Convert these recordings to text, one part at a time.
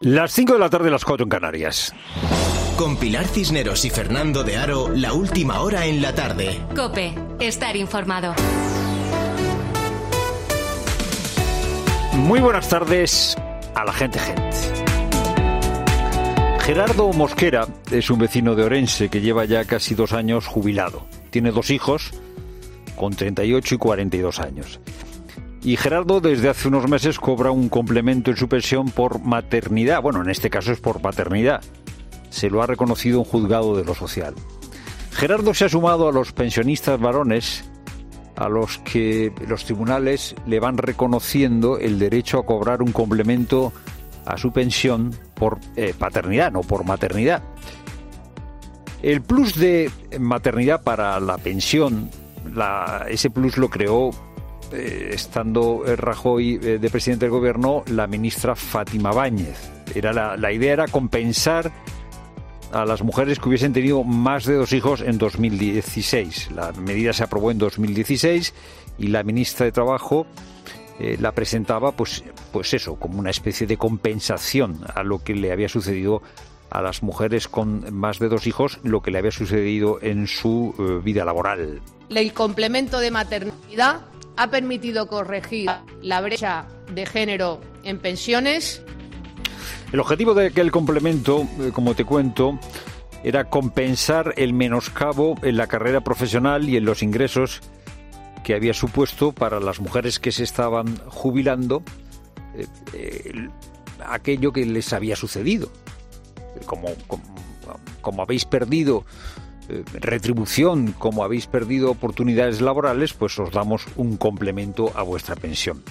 Las 5 de la tarde, las 4 en Canarias. Con Pilar Cisneros y Fernando de Aro, la última hora en la tarde. COPE, estar informado. Muy buenas tardes a la gente. Gerardo Mosquera es un vecino de Orense que lleva ya casi 2 años jubilado. Tiene 2 hijos con 38 y 42 años. Y Gerardo desde hace unos meses cobra un complemento en su pensión por maternidad. Bueno, en este caso es por paternidad. Se lo ha reconocido un juzgado de lo social. Gerardo se ha sumado a los pensionistas varones a los que los tribunales le van reconociendo el derecho a cobrar un complemento a su pensión por paternidad, no por maternidad. El plus de maternidad para la pensión, ese plus lo creó estando Rajoy de presidente del gobierno, la ministra Fátima Báñez. La idea era compensar a las mujeres que hubiesen tenido más de 2 hijos en 2016. La medida se aprobó en 2016 y la ministra de Trabajo la presentaba pues eso, como una especie de compensación a lo que le había sucedido a las mujeres con más de 2 hijos, lo que le había sucedido en su vida laboral. El complemento de maternidad ha permitido corregir la brecha de género en pensiones. El objetivo de aquel complemento, como te cuento, era compensar el menoscabo en la carrera profesional y en los ingresos que había supuesto para las mujeres que se estaban jubilando aquello que les había sucedido. Como habéis perdido retribución, como habéis perdido oportunidades laborales, pues os damos un complemento a vuestra pensión.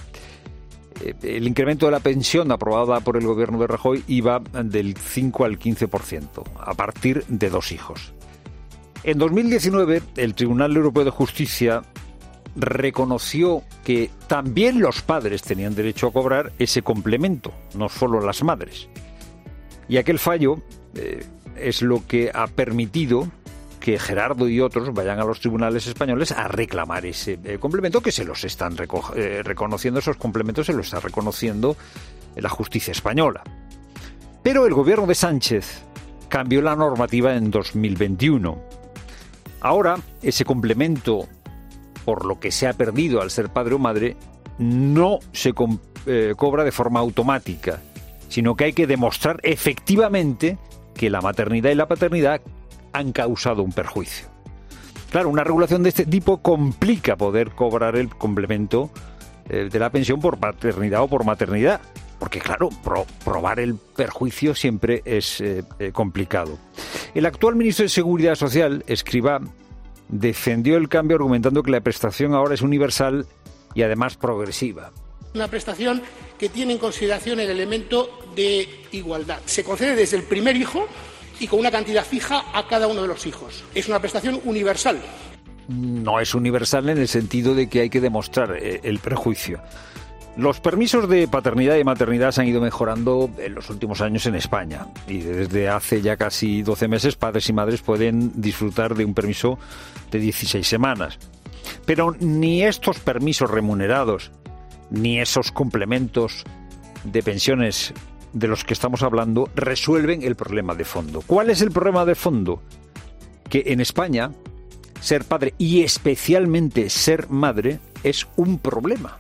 El incremento de la pensión aprobada por el gobierno de Rajoy iba del 5 al 15% a partir de 2 hijos. En 2019, el Tribunal Europeo de Justicia reconoció que también los padres tenían derecho a cobrar ese complemento, no solo las madres. Y aquel fallo es lo que ha permitido que Gerardo y otros vayan a los tribunales españoles a reclamar ese complemento, que se los están reconociendo. Esos complementos se los está reconociendo la justicia española. Pero el gobierno de Sánchez cambió la normativa en 2021. Ahora, ese complemento, por lo que se ha perdido al ser padre o madre, no se cobra de forma automática, sino que hay que demostrar efectivamente que la maternidad y la paternidad han causado un perjuicio. Claro, una regulación de este tipo complica poder cobrar el complemento de la pensión por paternidad o por maternidad, porque claro, probar el perjuicio siempre es complicado. El actual ministro de Seguridad Social, Escrivá, defendió el cambio argumentando que la prestación ahora es universal y además progresiva. Una prestación que tiene en consideración el elemento de igualdad. Se concede desde el primer hijo y con una cantidad fija a cada uno de los hijos. Es una prestación universal. No es universal en el sentido de que hay que demostrar el perjuicio. Los permisos de paternidad y maternidad se han ido mejorando en los últimos años en España. Y desde hace ya casi 12 meses, padres y madres pueden disfrutar de un permiso de 16 semanas. Pero ni estos permisos remunerados, ni esos complementos de pensiones de los que estamos hablando resuelven el problema de fondo. ¿Cuál es el problema de fondo? Que en España ser padre y especialmente ser madre es un problema.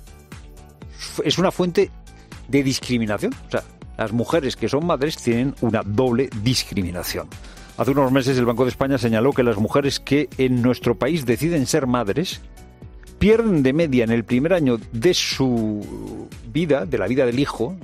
Es una fuente de discriminación. O sea, las mujeres que son madres tienen una doble discriminación. Hace unos meses el Banco de España señaló que las mujeres que en nuestro país deciden ser madres pierden de media en el primer año de su vida, de la vida del hijo,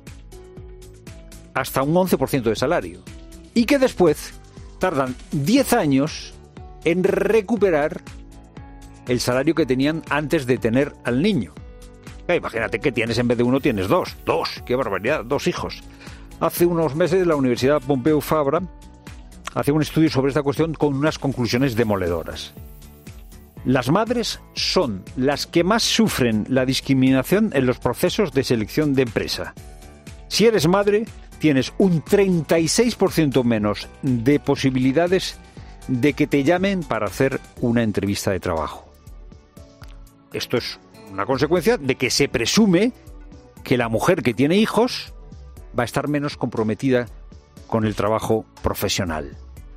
hasta un 11% de salario. Y que después tardan 10 años en recuperar el salario que tenían antes de tener al niño. Imagínate que tienes, en vez de 1, tienes 2. 2, qué barbaridad, 2 hijos. Hace unos meses la Universidad Pompeu Fabra hace un estudio sobre esta cuestión con unas conclusiones demoledoras. Las madres son las que más sufren la discriminación en los procesos de selección de empresa. Si eres madre, tienes un 36% menos de posibilidades de que te llamen para hacer una entrevista de trabajo. Esto es una consecuencia de que se presume que la mujer que tiene hijos va a estar menos comprometida con el trabajo profesional.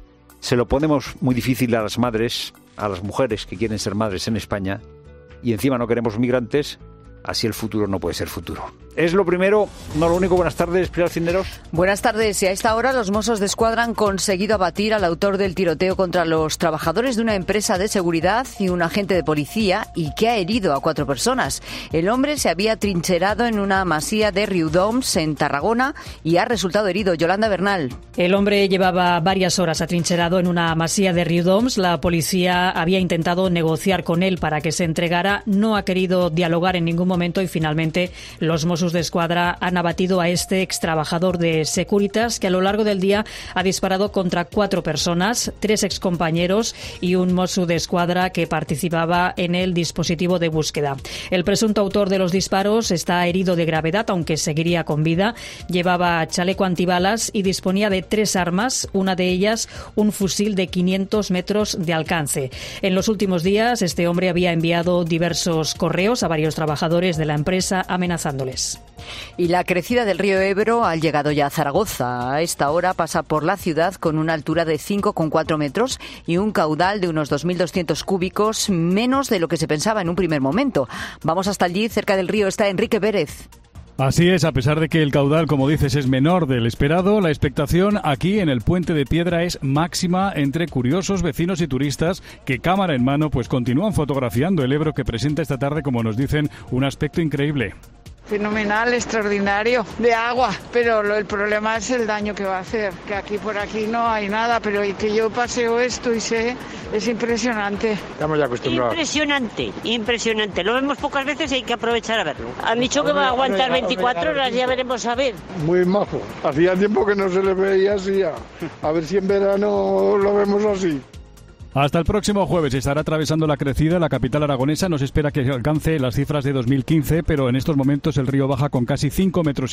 Se lo ponemos muy difícil a las madres, a las mujeres que quieren ser madres en España, y encima no queremos migrantes. Así el futuro no puede ser futuro. Es lo primero, no lo único. Buenas tardes, Pilar Cisneros. Buenas tardes. Y a esta hora los Mossos d'Esquadra han conseguido abatir al autor del tiroteo contra los trabajadores de una empresa de seguridad y un agente de policía, y que ha herido a 4 personas. El hombre se había trincherado en una masía de Riudoms, en Tarragona, y ha resultado herido. Yolanda Bernal. El hombre llevaba varias horas atrincherado en una masía de Riudoms. La policía había intentado negociar con él para que se entregara. No ha querido dialogar en ningún momento y finalmente los Mossos d'Esquadra han abatido a este extrabajador de Securitas, que a lo largo del día ha disparado contra 4 personas, 3 excompañeros y un Mosso d'Esquadra que participaba en el dispositivo de búsqueda. El presunto autor de los disparos está herido de gravedad, aunque seguiría con vida. Llevaba chaleco antibalas y disponía de 3 armas, una de ellas un fusil de 500 metros de alcance. En los últimos días, este hombre había enviado diversos correos a varios trabajadores de la empresa amenazándoles. Y la crecida del río Ebro ha llegado ya a Zaragoza. A esta hora pasa por la ciudad con una altura de 5,4 metros y un caudal de unos 2.200 cúbicos, menos de lo que se pensaba en un primer momento. Vamos hasta allí, cerca del río está Enrique Pérez. Así es, a pesar de que el caudal, como dices, es menor del esperado, la expectación aquí en el Puente de Piedra es máxima entre curiosos, vecinos y turistas que, cámara en mano, pues continúan fotografiando el Ebro, que presenta esta tarde, como nos dicen, un aspecto increíble. Fenomenal, extraordinario, de agua, pero el problema es el daño que va a hacer, que aquí por aquí no hay nada, pero que yo paseo esto y sé, es impresionante. Estamos ya acostumbrados. Impresionante, lo vemos pocas veces y hay que aprovechar a verlo. Han dicho que va a aguantar 24 horas, ya veremos a ver. Muy majo, hacía tiempo que no se le veía así, a ver si en verano lo vemos así. Hasta el próximo jueves estará atravesando la crecida la capital aragonesa. No se espera que alcance las cifras de 2015, pero en estos momentos el río baja con casi 5,5 metros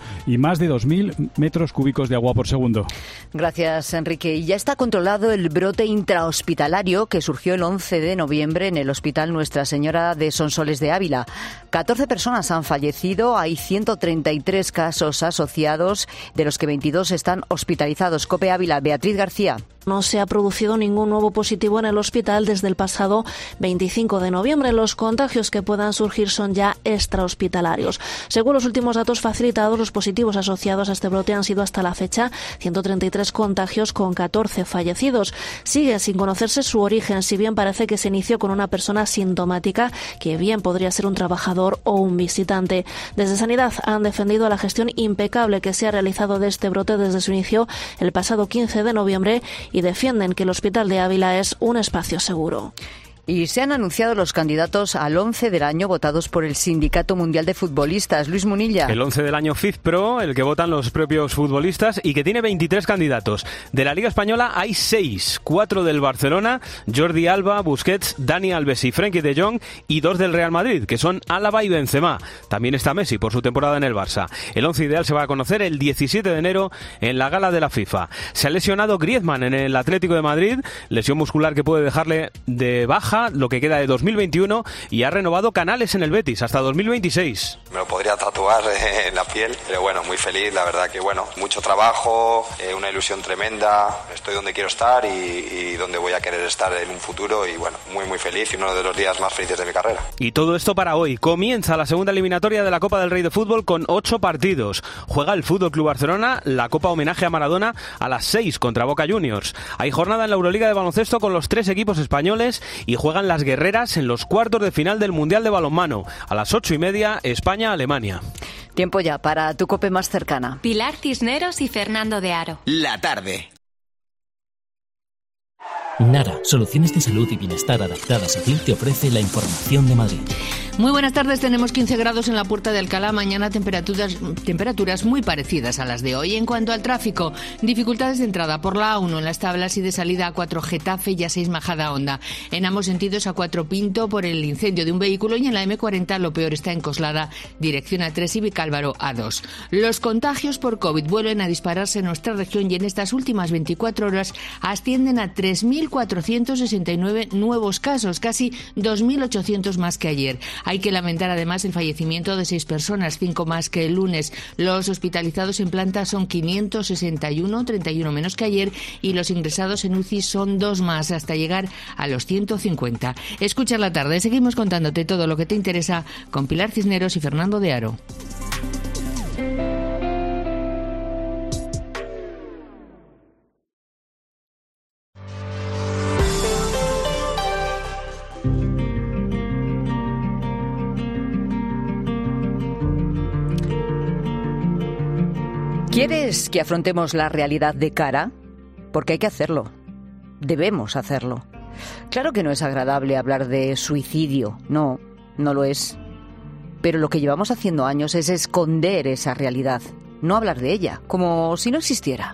y más de 2.000 metros cúbicos de agua por segundo. Gracias, Enrique. Y ya está controlado el brote intrahospitalario que surgió el 11 de noviembre en el Hospital Nuestra Señora de Sonsoles de Ávila. 14 personas han fallecido, hay 133 casos asociados, de los que 22 están hospitalizados. COPE Ávila, Beatriz García. No se ha producido ningún nuevo positivo en el hospital desde el pasado 25 de noviembre. Los contagios que puedan surgir son ya extrahospitalarios. Según los últimos datos facilitados, los positivos asociados a este brote han sido hasta la fecha 133 contagios con 14 fallecidos. Sigue sin conocerse su origen, si bien parece que se inició con una persona sintomática que bien podría ser un trabajador o un visitante. Desde Sanidad han defendido la gestión impecable que se ha realizado de este brote desde su inicio el pasado 15 de noviembre y defienden que el Hospital de Ávila es un espacio seguro. Y se han anunciado los candidatos al 11 del año votados por el Sindicato Mundial de Futbolistas. Luis Munilla. El 11 del año FIFPro, el que votan los propios futbolistas y que tiene 23 candidatos. De la Liga Española hay 6, 4 del Barcelona, Jordi Alba, Busquets, Dani Alves y Frenkie de Jong, y 2 del Real Madrid, que son Álava y Benzema. También está Messi por su temporada en el Barça. El 11 ideal se va a conocer el 17 de enero en la gala de la FIFA. Se ha lesionado Griezmann en el Atlético de Madrid, lesión muscular que puede dejarle de baja lo que queda de 2021, y ha renovado Canales en el Betis hasta 2026. Me lo podría tatuar en la piel, pero bueno, muy feliz, la verdad que bueno, mucho trabajo, una ilusión tremenda, estoy donde quiero estar y donde voy a querer estar en un futuro, y bueno, muy feliz y uno de los días más felices de mi carrera. Y todo esto para hoy. Comienza la segunda eliminatoria de la Copa del Rey de Fútbol con 8 partidos. Juega el Fútbol Club Barcelona la Copa Homenaje a Maradona a las 6 contra Boca Juniors. Hay jornada en la Euroliga de baloncesto con los 3 equipos españoles y juegan las guerreras en los cuartos de final del Mundial de Balonmano. A las 8:30, España-Alemania. Tiempo ya para tu COPE más cercana. Pilar Cisneros y Fernando de Aro. La tarde. Nara, soluciones de salud y bienestar adaptadas a ti, te ofrece la información de Madrid. Muy buenas tardes, tenemos 15 grados en la Puerta de Alcalá, mañana temperaturas muy parecidas a las de hoy. En cuanto al tráfico, dificultades de entrada por la A1 en las tablas y de salida A4 Getafe y A6 Majadahonda. En ambos sentidos A4 Pinto por el incendio de un vehículo, y en la M40 lo peor está en Coslada, dirección A3 y Vicálvaro A2. Los contagios por COVID vuelven a dispararse en nuestra región y en estas últimas 24 horas ascienden a 3.000 1.469 nuevos casos, casi 2.800 más que ayer. Hay que lamentar además el fallecimiento de 6 personas, 5 más que el lunes. Los hospitalizados en planta son 561, 31 menos que ayer, y los ingresados en UCI son 2 más, hasta llegar a los 150. Escucha la tarde, seguimos contándote todo lo que te interesa con Pilar Cisneros y Fernando de Aro. ¿Quieres que afrontemos la realidad de cara? Porque hay que hacerlo. Debemos hacerlo. Claro que no es agradable hablar de suicidio. No, no lo es. Pero lo que llevamos haciendo años es esconder esa realidad, no hablar de ella, como si no existiera.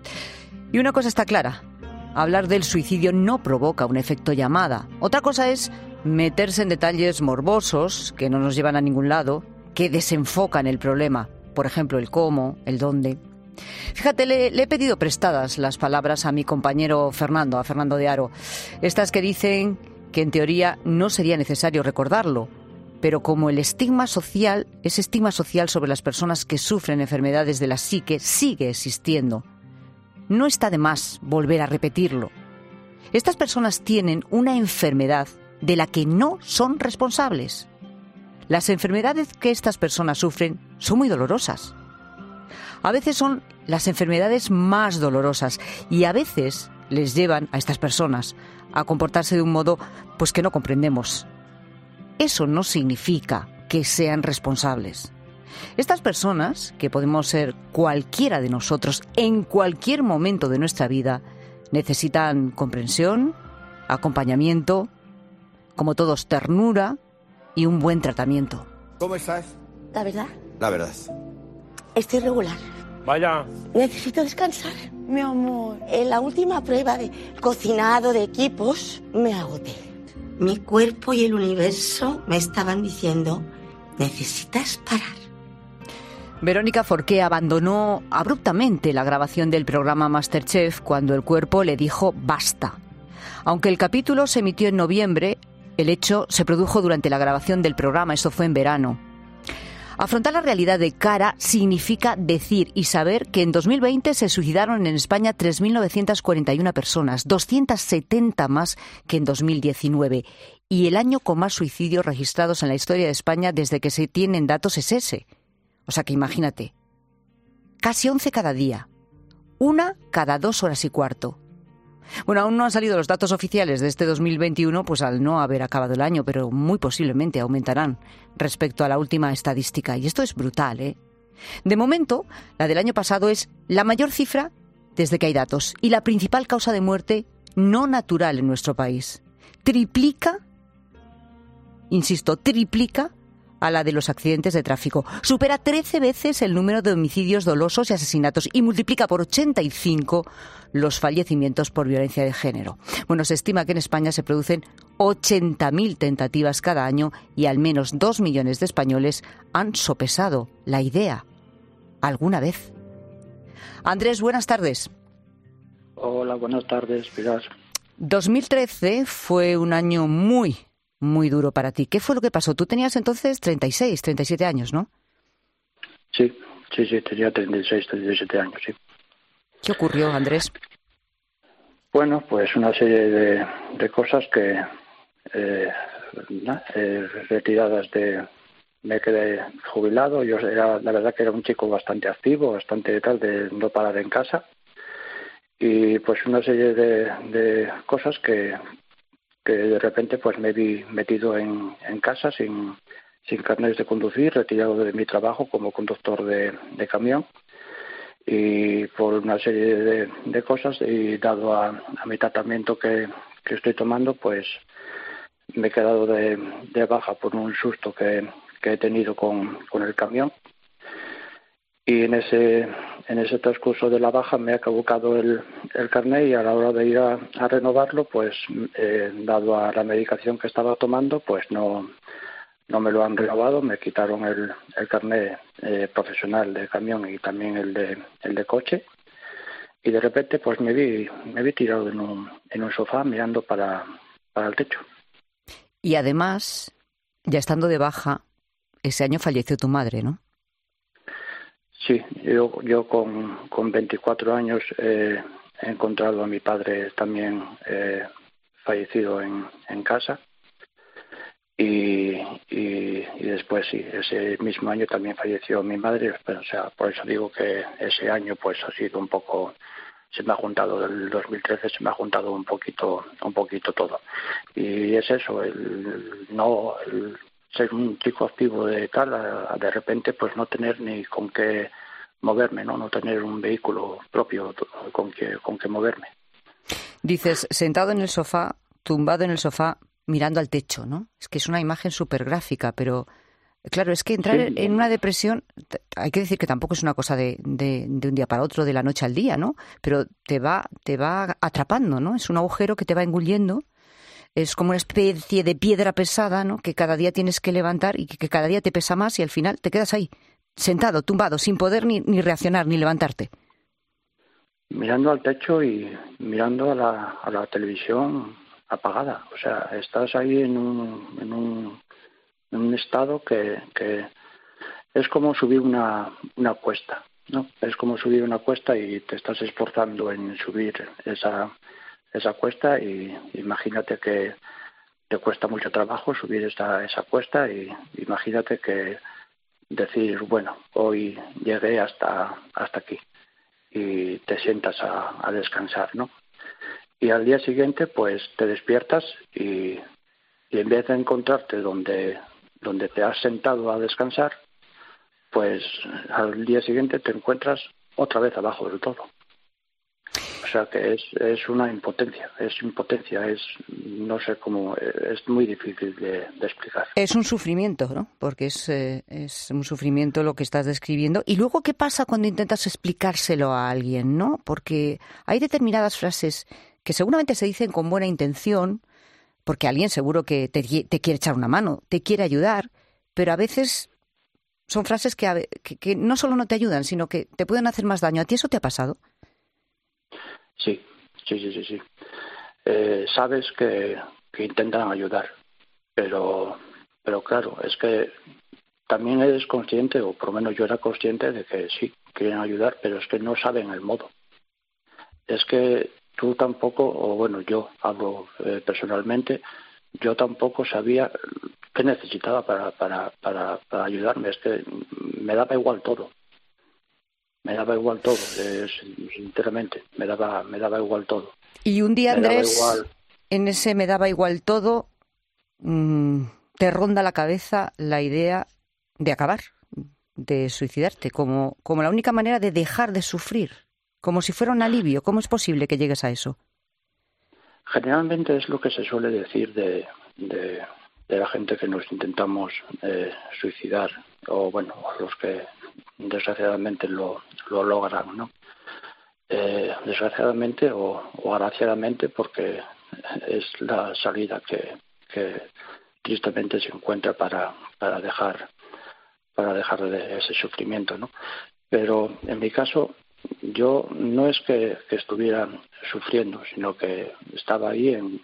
Y una cosa está clara. Hablar del suicidio no provoca un efecto llamada. Otra cosa es meterse en detalles morbosos que no nos llevan a ningún lado, que desenfocan el problema. Por ejemplo, el cómo, el dónde. Fíjate, le he pedido prestadas las palabras a mi compañero Fernando, a Fernando de Aro. Estas que dicen que en teoría no sería necesario recordarlo, pero como el estigma social, ese estigma social sobre las personas que sufren enfermedades de la psique sigue existiendo, no está de más volver a repetirlo. Estas personas tienen una enfermedad de la que no son responsables. Las enfermedades que estas personas sufren son muy dolorosas. A veces son las enfermedades más dolorosas y a veces les llevan a estas personas a comportarse de un modo pues que no comprendemos. Eso no significa que sean responsables. Estas personas, que podemos ser cualquiera de nosotros en cualquier momento de nuestra vida, necesitan comprensión, acompañamiento, como todos, ternura y un buen tratamiento. ¿Cómo estás? La verdad. La verdad. Estoy regular. Vaya. Necesito descansar, mi amor. En la última prueba de cocinado de equipos me agoté. Mi cuerpo y el universo me estaban diciendo, necesitas parar. Verónica Forqué abandonó abruptamente la grabación del programa MasterChef cuando el cuerpo le dijo basta. Aunque el capítulo se emitió en noviembre, el hecho se produjo durante la grabación del programa, eso fue en verano. Afrontar la realidad de cara significa decir y saber que en 2020 se suicidaron en España 3.941 personas, 270 más que en 2019. Y el año con más suicidios registrados en la historia de España desde que se tienen datos es ese. O sea que imagínate, casi 11 cada día, 1 cada 2 horas y cuarto. Bueno, aún no han salido los datos oficiales de este 2021, pues al no haber acabado el año, pero muy posiblemente aumentarán respecto a la última estadística. Y esto es brutal, ¿eh? De momento, la del año pasado es la mayor cifra desde que hay datos y la principal causa de muerte no natural en nuestro país. Triplica, insisto, triplica a la de los accidentes de tráfico. Supera 13 veces el número de homicidios dolosos y asesinatos y multiplica por 85 los fallecimientos por violencia de género. Bueno, se estima que en España se producen 80.000 tentativas cada año y al menos 2 millones de españoles han sopesado la idea alguna vez. Andrés, buenas tardes. Hola, buenas tardes, Pilar. 2013 fue un año muy duro para ti. ¿Qué fue lo que pasó? Tú tenías entonces 36, 37 años, ¿no? Sí, tenía 36, 37 años, sí. ¿Qué ocurrió, Andrés? Bueno, pues una serie de cosas que retiradas me quedé jubilado. Yo la verdad que era un chico bastante activo, bastante tal, de no parar en casa. Y pues una serie de cosas que de repente pues me vi metido en casa sin carnet de conducir, retirado de mi trabajo como conductor de camión, y por una serie de cosas, y dado a mi tratamiento que estoy tomando, pues me he quedado de baja por un susto que he tenido con el camión. Y en ese transcurso de la baja me ha caducado el carnet, y a la hora de ir a renovarlo, pues dado a la medicación que estaba tomando, pues no me lo han renovado. Me quitaron el carnet profesional de camión y también el de coche, y de repente pues me vi tirado en en un sofá mirando para el techo. Y además, ya estando de baja, ese año falleció tu madre, ¿no? Sí, yo con 24 años he encontrado a mi padre también fallecido en casa. Y después sí, ese mismo año también falleció mi madre, pero, o sea, por eso digo que ese año pues ha sido un poco, se me ha juntado, del 2013 se me ha juntado un poquito todo. Y es eso, el ser un chico activo de de repente pues no tener ni con qué moverme, no tener un vehículo propio con que moverme. Dices, sentado en el sofá, tumbado en el sofá, mirando al techo, ¿no? Es que es una imagen súper gráfica, pero claro, es que entrar en una depresión, hay que decir que tampoco es una cosa de un día para otro, de la noche al día, ¿no? Pero te va atrapando, ¿no? Es un agujero que te va engullendo, es como una especie de piedra pesada, ¿no? Que cada día tienes que levantar y que cada día te pesa más y al final te quedas ahí, sentado, tumbado, sin poder ni reaccionar, ni levantarte. Mirando al techo y mirando a la televisión apagada, o sea, estás ahí en un estado que es como subir una cuesta, ¿no? Es como subir una cuesta y te estás esforzando en subir esa cuesta y imagínate que te cuesta mucho trabajo subir esa cuesta y imagínate que decir, bueno, hoy llegué hasta aquí y te sientas a descansar, ¿no? Y al día siguiente pues te despiertas y en vez de encontrarte donde te has sentado a descansar, pues al día siguiente te encuentras otra vez abajo del todo. O sea que es una impotencia, no sé cómo, es muy difícil de explicar. Es un sufrimiento, ¿no? Porque es un sufrimiento lo que estás describiendo. Y luego, ¿qué pasa cuando intentas explicárselo a alguien, no? Porque hay determinadas frases que seguramente se dicen con buena intención, porque alguien seguro que te quiere echar una mano, te quiere ayudar, pero a veces son frases que no solo no te ayudan, sino que te pueden hacer más daño. ¿A ti eso te ha pasado? Sí. Sabes que intentan ayudar, pero claro, es que también eres consciente, o por lo menos yo era consciente de que sí, quieren ayudar, pero es que no saben el modo. Es que tú tampoco, o bueno, yo hablo personalmente, yo tampoco sabía qué necesitaba para ayudarme. Es que me daba igual todo. Sinceramente, me daba igual todo. Y un día, Andrés, en ese me daba igual todo, te ronda la cabeza la idea de acabar, de suicidarte, como la única manera de dejar de sufrir, como si fuera un alivio. ¿Cómo es posible que llegues a eso? Generalmente es lo que se suele decir de la gente que nos intentamos suicidar, o bueno, los que desgraciadamente lo logran, ¿no? Desgraciadamente o agraciadamente, porque es la salida que tristemente se encuentra para dejar de ese sufrimiento, ¿no? Pero en mi caso, yo no es que estuviera sufriendo, sino que estaba ahí en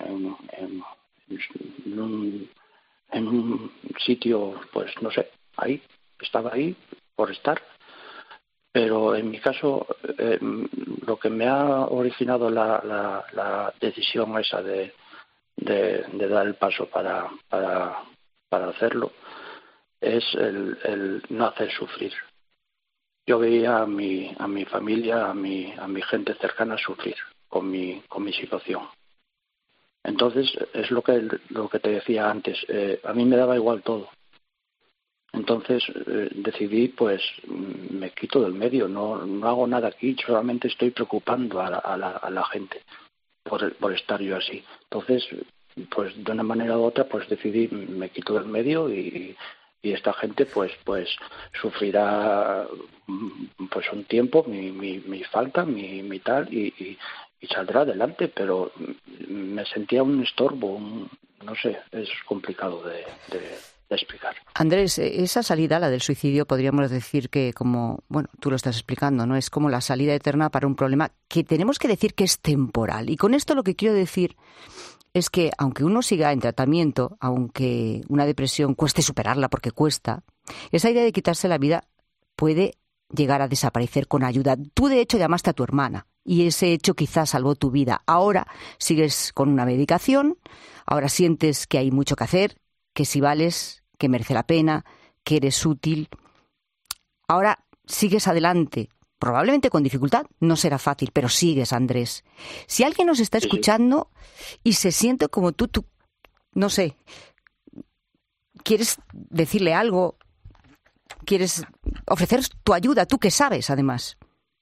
un sitio, pues no sé, estaba ahí por estar. Pero en mi caso, lo que me ha originado la decisión esa de dar el paso para hacerlo es el no hacer sufrir. Yo veía a mi familia, a mi gente cercana sufrir con mi situación. Entonces es lo que te decía antes. A mí me daba igual todo. Entonces decidí, pues me quito del medio, no hago nada aquí, solamente estoy preocupando a la gente por estar yo así. Entonces, pues de una manera u otra, pues decidí, me quito del medio y esta gente pues sufrirá pues un tiempo mi falta, mi tal, y saldrá adelante, pero me sentía un estorbo, no sé, es complicado de explicar. Andrés, esa salida, la del suicidio, podríamos decir que como, bueno, tú lo estás explicando, ¿no? Es como la salida eterna para un problema que tenemos que decir que es temporal. Y con esto lo que quiero decir es que aunque uno siga en tratamiento, aunque una depresión cueste superarla porque cuesta, esa idea de quitarse la vida puede llegar a desaparecer con ayuda. Tú, de hecho, llamaste a tu hermana y ese hecho quizás salvó tu vida. Ahora sigues con una medicación, ahora sientes que hay mucho que hacer, que si vales, que merece la pena, que eres útil. Ahora sigues adelante, probablemente con dificultad, no será fácil, pero sigues, Andrés. Si alguien nos está escuchando y se siente como tú, no sé, ¿quieres decirle algo? ¿Quieres ofrecer tu ayuda? ¿Tú qué sabes, además?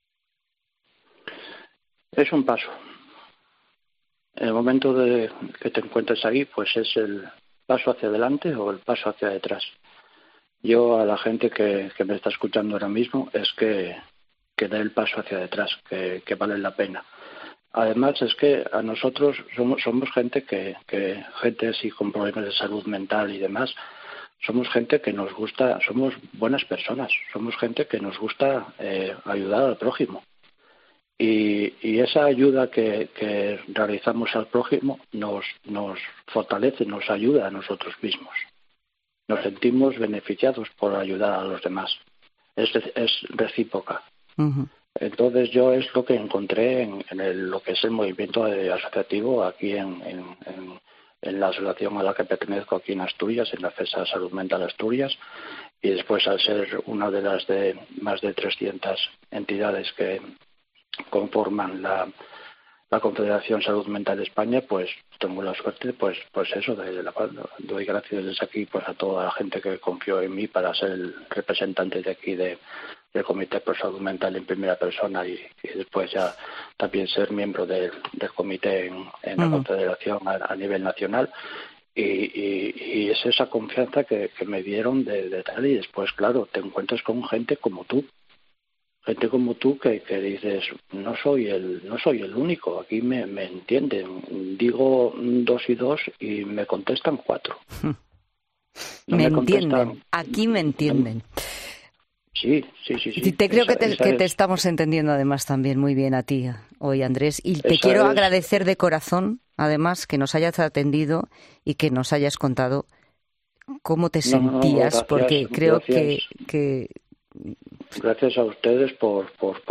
Es un paso. En el momento de que te encuentres ahí, pues es el paso hacia adelante o el paso hacia detrás. Yo a la gente que me está escuchando ahora mismo es que dé el paso hacia detrás, que vale la pena. Además es que a nosotros somos gente gente así con problemas de salud mental y demás, somos gente que nos gusta, somos buenas personas, somos gente que nos gusta ayudar al prójimo. Y esa ayuda que realizamos al prójimo nos fortalece, nos ayuda a nosotros mismos. Nos sentimos beneficiados por ayudar a los demás. Es recíproca. Uh-huh. Entonces yo es lo que encontré en lo que es el movimiento asociativo aquí en la asociación a la que pertenezco aquí en Asturias, en la FESA Salud Mental Asturias, y después al ser una de las de más de 300 entidades que conforman la Confederación Salud Mental de España, pues tengo la suerte, pues eso, doy gracias desde aquí pues a toda la gente que confió en mí para ser el representante de aquí del Comité por Salud Mental en primera persona y después ya también ser miembro del comité en la Confederación a nivel nacional. Y es esa confianza que me dieron de tal, y después, claro, te encuentras con gente como tú. Gente como tú que dices, no soy el único, aquí me entienden. Digo 2 y 2 y me contestan 4. No me entienden, aquí me entienden. Sí. Te creo que te estamos entendiendo además también muy bien a ti hoy, Andrés. Y te quiero agradecer de corazón, además, que nos hayas atendido y que nos hayas contado cómo te sentías, gracias, porque creo que gracias a ustedes por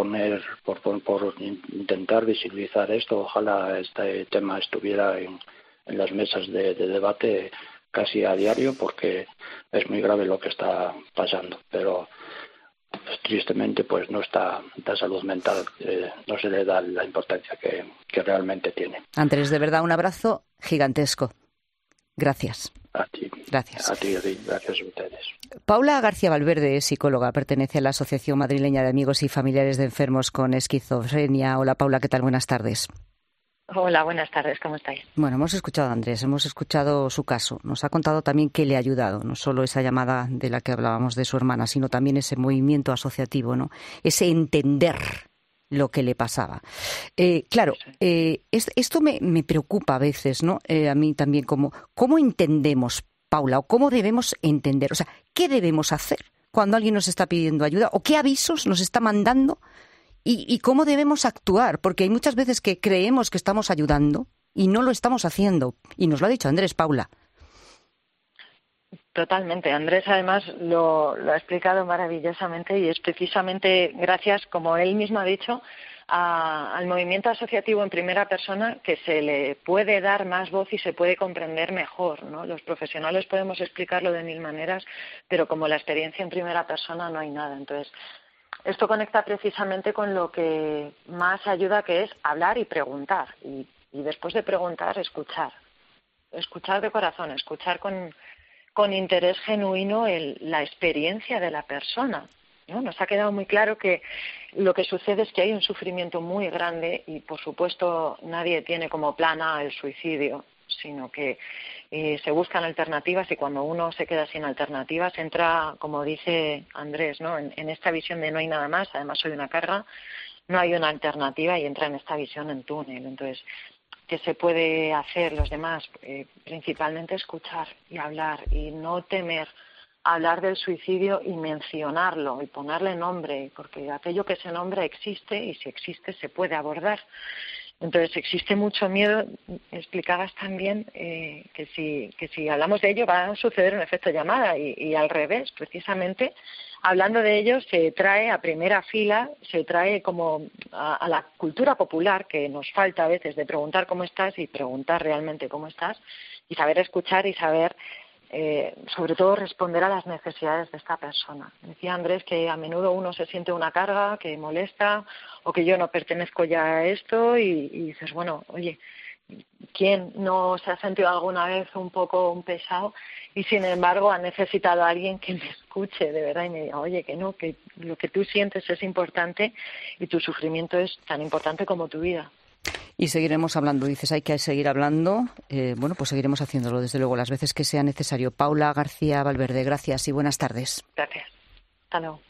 intentar visibilizar esto. Ojalá este tema estuviera en las mesas de debate casi a diario, porque es muy grave lo que está pasando. Pero tristemente pues no está la salud mental, no se le da la importancia que realmente tiene. Andrés, de verdad, un abrazo gigantesco. Gracias. A ti. Gracias. A ti, gracias a ustedes. Paula García Valverde es psicóloga, pertenece a la Asociación Madrileña de Amigos y Familiares de Enfermos con Esquizofrenia. Hola, Paula, ¿qué tal? Buenas tardes. Hola, buenas tardes, ¿cómo estáis? Bueno, hemos escuchado a Andrés, hemos escuchado su caso. Nos ha contado también qué le ha ayudado, no solo esa llamada de la que hablábamos de su hermana, sino también ese movimiento asociativo, ¿no? Ese entender lo que le pasaba. Claro, esto me preocupa a veces, ¿no? A mí también, ¿cómo entendemos, Paula, o cómo debemos entender? O sea, ¿qué debemos hacer cuando alguien nos está pidiendo ayuda? ¿O qué avisos nos está mandando? ¿Y cómo debemos actuar? Porque hay muchas veces que creemos que estamos ayudando y no lo estamos haciendo. Y nos lo ha dicho Andrés, Paula. Totalmente. Andrés, además, lo ha explicado maravillosamente, y es precisamente gracias, como él mismo ha dicho, al movimiento asociativo en primera persona que se le puede dar más voz y se puede comprender mejor, ¿no? Los profesionales podemos explicarlo de 1000 maneras, pero como la experiencia en primera persona no hay nada. Entonces, esto conecta precisamente con lo que más ayuda, que es hablar y preguntar. Y después de preguntar, escuchar. Escuchar de corazón, escuchar con interés genuino la experiencia de la persona, ¿no? Nos ha quedado muy claro que lo que sucede es que hay un sufrimiento muy grande y, por supuesto, nadie tiene como plan A el suicidio, sino que se buscan alternativas, y cuando uno se queda sin alternativas entra, como dice Andrés, ¿no? En esta visión de no hay nada más, además soy una carga, no hay una alternativa, y entra en esta visión en túnel. Entonces, que se puede hacer los demás, principalmente escuchar y hablar y no temer hablar del suicidio y mencionarlo y ponerle nombre, porque aquello que se nombra existe y si existe se puede abordar. Entonces existe mucho miedo. Explicabas también que si hablamos de ello va a suceder un efecto llamada y al revés, precisamente hablando de ello se trae a primera fila, se trae como a la cultura popular que nos falta a veces de preguntar cómo estás y preguntar realmente cómo estás y saber escuchar y saber sobre todo responder a las necesidades de esta persona. Decía Andrés que a menudo uno se siente una carga que molesta o que yo no pertenezco ya a esto y dices, bueno, oye, ¿quién no se ha sentido alguna vez un poco un pesado y sin embargo ha necesitado a alguien que me escuche de verdad y me diga, oye, que no, que lo que tú sientes es importante y tu sufrimiento es tan importante como tu vida? Y seguiremos hablando, dices, hay que seguir hablando. Bueno, pues seguiremos haciéndolo, desde luego, las veces que sea necesario. Paula García Valverde, gracias y buenas tardes. Gracias. Hasta luego.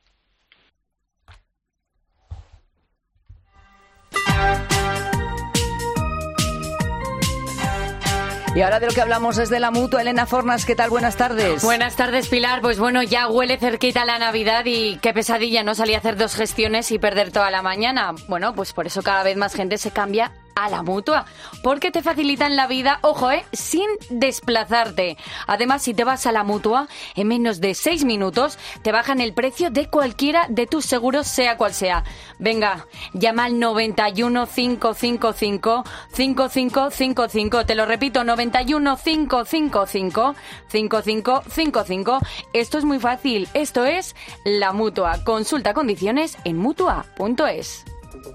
Y ahora de lo que hablamos es de la Mutua. Elena Fornas, ¿qué tal? Buenas tardes. Buenas tardes, Pilar. Pues bueno, ya huele cerquita la Navidad y qué pesadilla, ¿no? Salir a hacer 2 gestiones y perder toda la mañana. Bueno, pues por eso cada vez más gente se cambia a la Mutua, porque te facilitan la vida, ojo, sin desplazarte. Además, si te vas a la Mutua, en menos de 6 minutos te bajan el precio de cualquiera de tus seguros, sea cual sea. Venga, llama al 91 555 5555. Te lo repito, 91 555 5555. Esto es muy fácil. Esto es la Mutua. Consulta condiciones en mutua.es.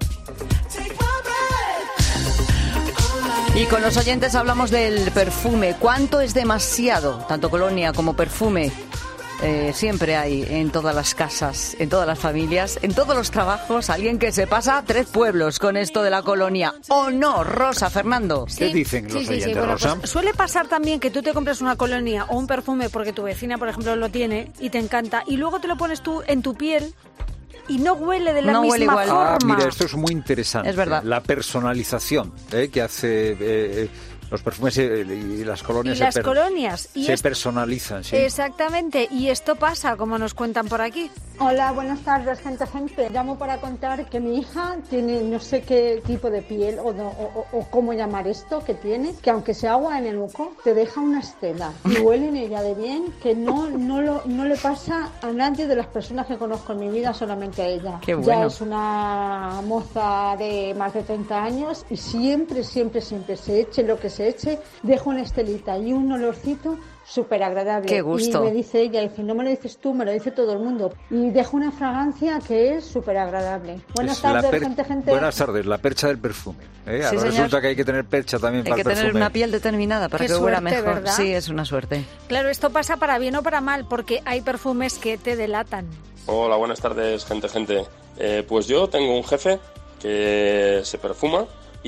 Y con los oyentes hablamos del perfume. ¿Cuánto es demasiado? Tanto colonia como perfume. Siempre hay en todas las casas, en todas las familias, en todos los trabajos, alguien que se pasa 3 pueblos con esto de la colonia. ¿O no, Rosa, Fernando? ¿Qué dicen los oyentes, bueno, Rosa? Pues suele pasar también que tú te compres una colonia o un perfume porque tu vecina, por ejemplo, lo tiene y te encanta, y luego te lo pones tú en tu piel y no huele de la misma forma. Mira, esto es muy interesante. Es verdad. La personalización que hace los perfumes y las colonias. Y las colonias. Se personalizan, sí. Exactamente. Y esto pasa, como nos cuentan por aquí. Hola, buenas tardes, gente. Llamo para contar que mi hija tiene no sé qué tipo de piel o cómo llamar esto que tiene, que aunque se agua en el moco, te deja una estela y huele en ella de bien, que no le pasa a nadie de las personas que conozco en mi vida, solamente a ella. Qué bueno. Ya es una moza de más de 30 años y siempre se eche lo que se eche, deja una estelita y un olorcito súper agradable. Qué gusto. Y me dice ella, dice, no me lo dices tú, me lo dice todo el mundo. Y deja una fragancia que es súper agradable. Buenas tardes, gente. Buenas tardes, la percha del perfume. Sí, ahora resulta que hay que tener percha también para el perfume. Hay que tener una piel determinada para que huela mejor. ¿Verdad? Sí, es una suerte. Claro, esto pasa para bien o para mal, porque hay perfumes que te delatan. Hola, buenas tardes, gente. Pues yo tengo un jefe que se perfuma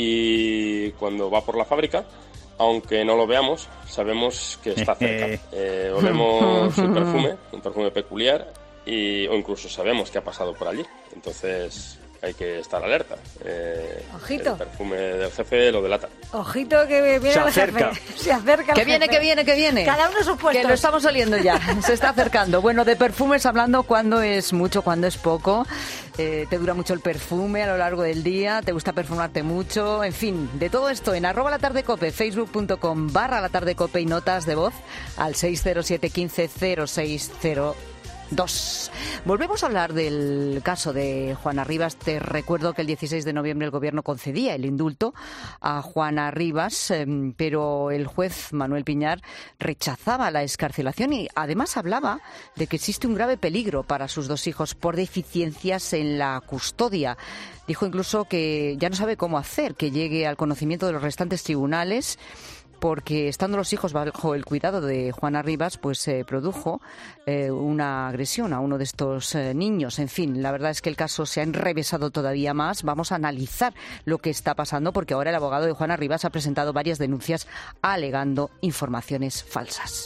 y cuando va por la fábrica, aunque no lo veamos, sabemos que está cerca. Olemos el perfume, un perfume peculiar, o incluso sabemos que ha pasado por allí. Entonces hay que estar alerta. Ojito. El perfume del jefe lo delata. Ojito que viene el jefe. Se acerca el jefe. Que viene. Cada uno a sus puestos. Que lo estamos oliendo ya. Se está acercando. Bueno, de perfumes hablando, ¿cuándo es mucho, cuándo es poco? ¿Te dura mucho el perfume a lo largo del día? ¿Te gusta perfumarte mucho? En fin, de todo esto en @latardecope, facebook.com/latardecope y notas de voz al 607 15 0602. Volvemos a hablar del caso de Juana Rivas. Te recuerdo que el 16 de noviembre el Gobierno concedía el indulto a Juana Rivas, pero el juez Manuel Piñar rechazaba la excarcelación y además hablaba de que existe un grave peligro para sus 2 hijos por deficiencias en la custodia. Dijo incluso que ya no sabe cómo hacer que llegue al conocimiento de los restantes tribunales, porque estando los hijos bajo el cuidado de Juana Rivas, pues se produjo una agresión a uno de estos niños. En fin, la verdad es que el caso se ha enrevesado todavía más. Vamos a analizar lo que está pasando, porque ahora el abogado de Juana Rivas ha presentado varias denuncias alegando informaciones falsas.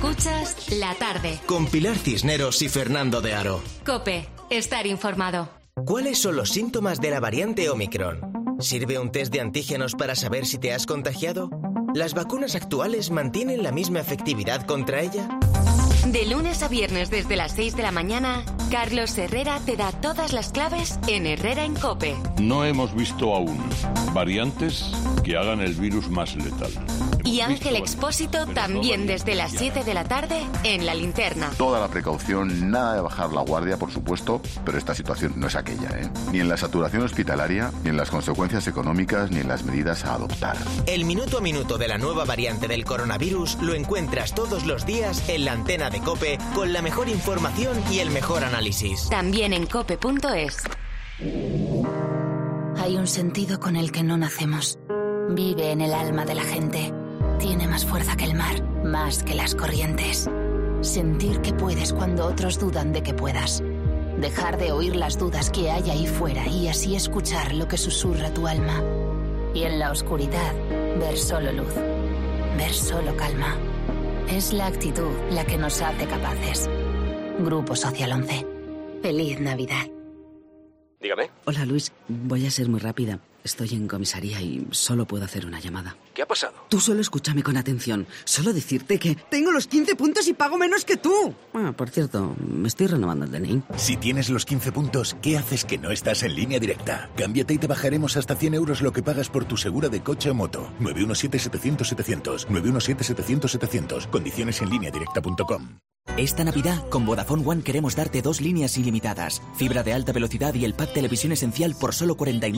Escuchas La Tarde con Pilar Cisneros y Fernando de Aro. COPE, estar informado. ¿Cuáles son los síntomas de la variante Omicron? ¿Sirve un test de antígenos para saber si te has contagiado? ¿Las vacunas actuales mantienen la misma efectividad contra ella? De lunes a viernes desde las 6 de la mañana, Carlos Herrera te da todas las claves en Herrera en COPE. No hemos visto aún variantes que hagan el virus más letal. Y Ángel Expósito también desde las 7 de la tarde en La Linterna. Toda la precaución, nada de bajar la guardia, por supuesto, pero esta situación no es aquella, ¿eh? Ni en la saturación hospitalaria, ni en las consecuencias económicas, ni en las medidas a adoptar. El minuto a minuto de la nueva variante del coronavirus lo encuentras todos los días en la antena de COPE con la mejor información y el mejor análisis. También en cope.es. Hay un sentido con el que no nacemos. Vive en el alma de la gente. Tiene más fuerza que el mar, más que las corrientes. Sentir que puedes cuando otros dudan de que puedas. Dejar de oír las dudas que hay ahí fuera y así escuchar lo que susurra tu alma. Y en la oscuridad, ver solo luz. Ver solo calma. Es la actitud la que nos hace capaces. Grupo Social 11. Feliz Navidad. Dígame. Hola, Luis. Voy a ser muy rápida. Estoy en comisaría y solo puedo hacer una llamada. ¿Qué ha pasado? Tú solo escúchame con atención. Solo decirte que tengo los 15 puntos y pago menos que tú. Ah, por cierto, me estoy renovando el DNI. Si tienes los 15 puntos, ¿qué haces que no estás en Línea Directa? Cámbiate y te bajaremos hasta 100 euros lo que pagas por tu segura de coche o moto. 917-700-700. 917-700-700. Condiciones en lineadirecta.com. Esta Navidad, con Vodafone One queremos darte 2 líneas ilimitadas, fibra de alta velocidad y el pack televisión esencial por solo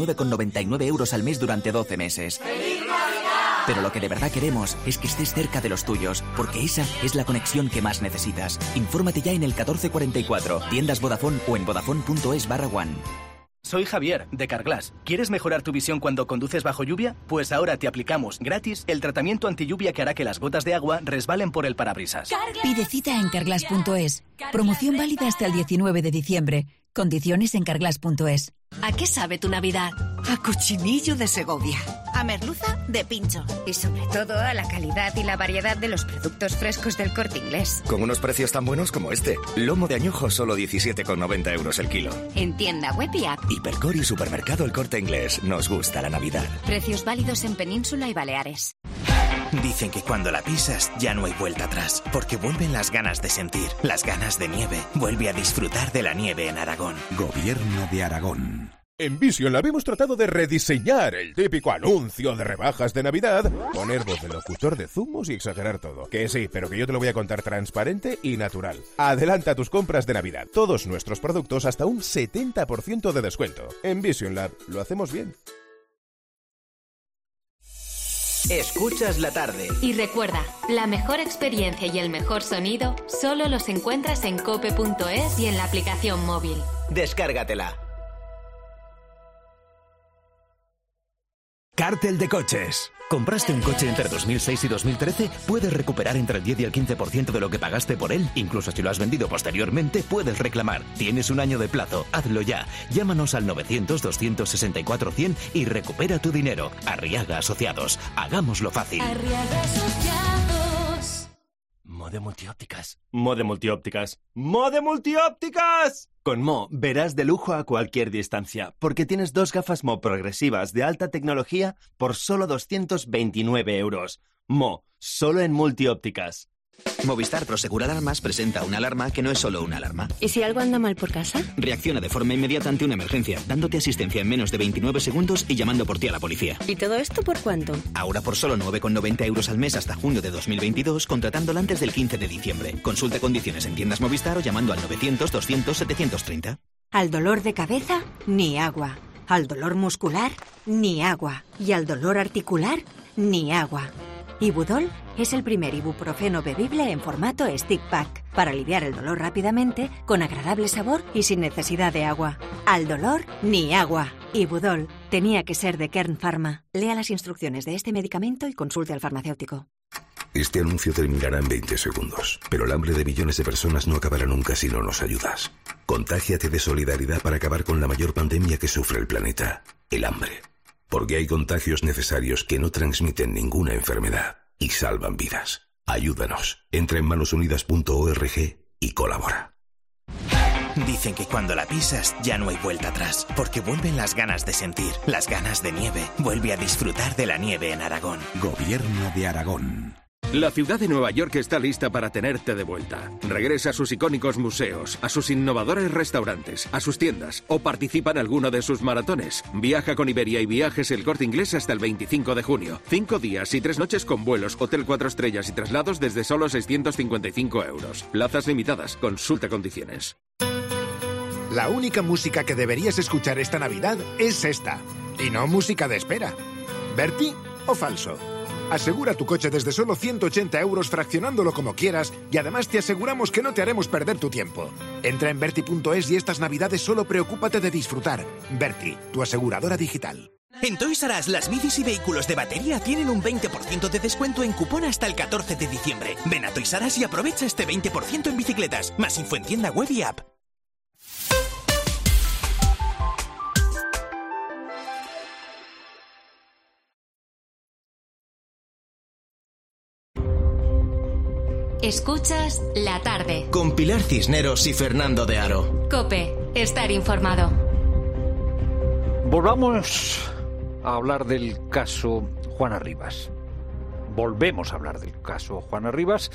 49,99 euros al mes durante 12 meses. ¡Feliz Navidad! Pero lo que de verdad queremos es que estés cerca de los tuyos, porque esa es la conexión que más necesitas. Infórmate ya en el 1444, tiendas Vodafone o en vodafone.es/one. Soy Javier, de Carglass. ¿Quieres mejorar tu visión cuando conduces bajo lluvia? Pues ahora te aplicamos gratis el tratamiento antilluvia que hará que las gotas de agua resbalen por el parabrisas. Pide cita en carglass.es. Promoción válida hasta el 19 de diciembre. Condiciones en carglass.es. ¿A qué sabe tu Navidad? A cochinillo de Segovia. A merluza de Pincho. Y sobre todo a la calidad y la variedad de los productos frescos del Corte Inglés. Con unos precios tan buenos como este. Lomo de añojo solo 17,90 euros el kilo. En tienda web y app. Hipercor y Supermercado El Corte Inglés. Nos gusta la Navidad. Precios válidos en Península y Baleares. Dicen que cuando la pisas ya no hay vuelta atrás, porque vuelven las ganas de sentir, las ganas de nieve. Vuelve a disfrutar de la nieve en Aragón. Gobierno de Aragón. En Vision Lab hemos tratado de rediseñar el típico anuncio de rebajas de Navidad, poner voz de locutor de zumos y exagerar todo. Que sí, pero que yo te lo voy a contar transparente y natural. Adelanta tus compras de Navidad. Todos nuestros productos hasta un 70% de descuento. En Vision Lab lo hacemos bien. Escuchas la tarde. Y recuerda, la mejor experiencia y el mejor sonido solo los encuentras en cope.es y en la aplicación móvil. Descárgatela. Cártel de coches. ¿Compraste un coche entre 2006 y 2013? Puedes recuperar entre el 10 y el 15% de lo que pagaste por él. Incluso si lo has vendido posteriormente, puedes reclamar. Tienes un año de plazo. Hazlo ya. Llámanos al 900-264-100 y recupera tu dinero. Arriaga Asociados. Hagámoslo fácil. Arriaga Asociados. Mode Multiópticas. Mode Multiópticas. ¡Mode Multiópticas! Con Mo verás de lujo a cualquier distancia, porque tienes 2 gafas Mo progresivas de alta tecnología por solo 229 euros. Mo, solo en Multiópticas. Movistar Prosegur Alarmas presenta una alarma que no es solo una alarma. ¿Y si algo anda mal por casa? Reacciona de forma inmediata ante una emergencia, dándote asistencia en menos de 29 segundos y llamando por ti a la policía. ¿Y todo esto por cuánto? Ahora por solo 9,90 euros al mes hasta junio de 2022, contratándola antes del 15 de diciembre. Consulta condiciones en tiendas Movistar o llamando al 900-200-730. Al dolor de cabeza, ni agua. Al dolor muscular, ni agua. Y al dolor articular, ni agua. Ibudol es el primer ibuprofeno bebible en formato stick pack para aliviar el dolor rápidamente, con agradable sabor y sin necesidad de agua. Al dolor, ni agua. Ibudol tenía que ser de Kern Pharma. Lea las instrucciones de este medicamento y consulte al farmacéutico. Este anuncio terminará en 20 segundos, pero el hambre de millones de personas no acabará nunca si no nos ayudas. Contágiate de solidaridad para acabar con la mayor pandemia que sufre el planeta, el hambre. Porque hay contagios necesarios que no transmiten ninguna enfermedad y salvan vidas. Ayúdanos. Entra en manosunidas.org y colabora. Dicen que cuando la pisas ya no hay vuelta atrás, porque vuelven las ganas de sentir, las ganas de nieve. Vuelve a disfrutar de la nieve en Aragón. Gobierno de Aragón. La ciudad de Nueva York está lista para tenerte de vuelta. Regresa a sus icónicos museos, a sus innovadores restaurantes, a sus tiendas o participa en alguno de sus maratones. Viaja con Iberia y Viajes El Corte Inglés hasta el 25 de junio. 5 días y 3 noches con vuelos, hotel 4 estrellas y traslados desde solo 655 euros. Plazas limitadas. Consulta condiciones. La única música que deberías escuchar esta Navidad es esta. Y no música de espera. ¿Berti o falso? Asegura tu coche desde solo 180 euros fraccionándolo como quieras y además te aseguramos que no te haremos perder tu tiempo. Entra en Berti.es y estas Navidades solo preocúpate de disfrutar. Berti, tu aseguradora digital. En Toys R Us, las bicis y vehículos de batería tienen un 20% de descuento en cupón hasta el 14 de diciembre. Ven a Toys R Us y aprovecha este 20% en bicicletas. Más info en tienda web y app. Escuchas La Tarde. Con Pilar Cisneros y Fernando de Aro. COPE. Estar informado. Volvamos a hablar del caso Juana Rivas. Volvemos a hablar del caso Juana Rivas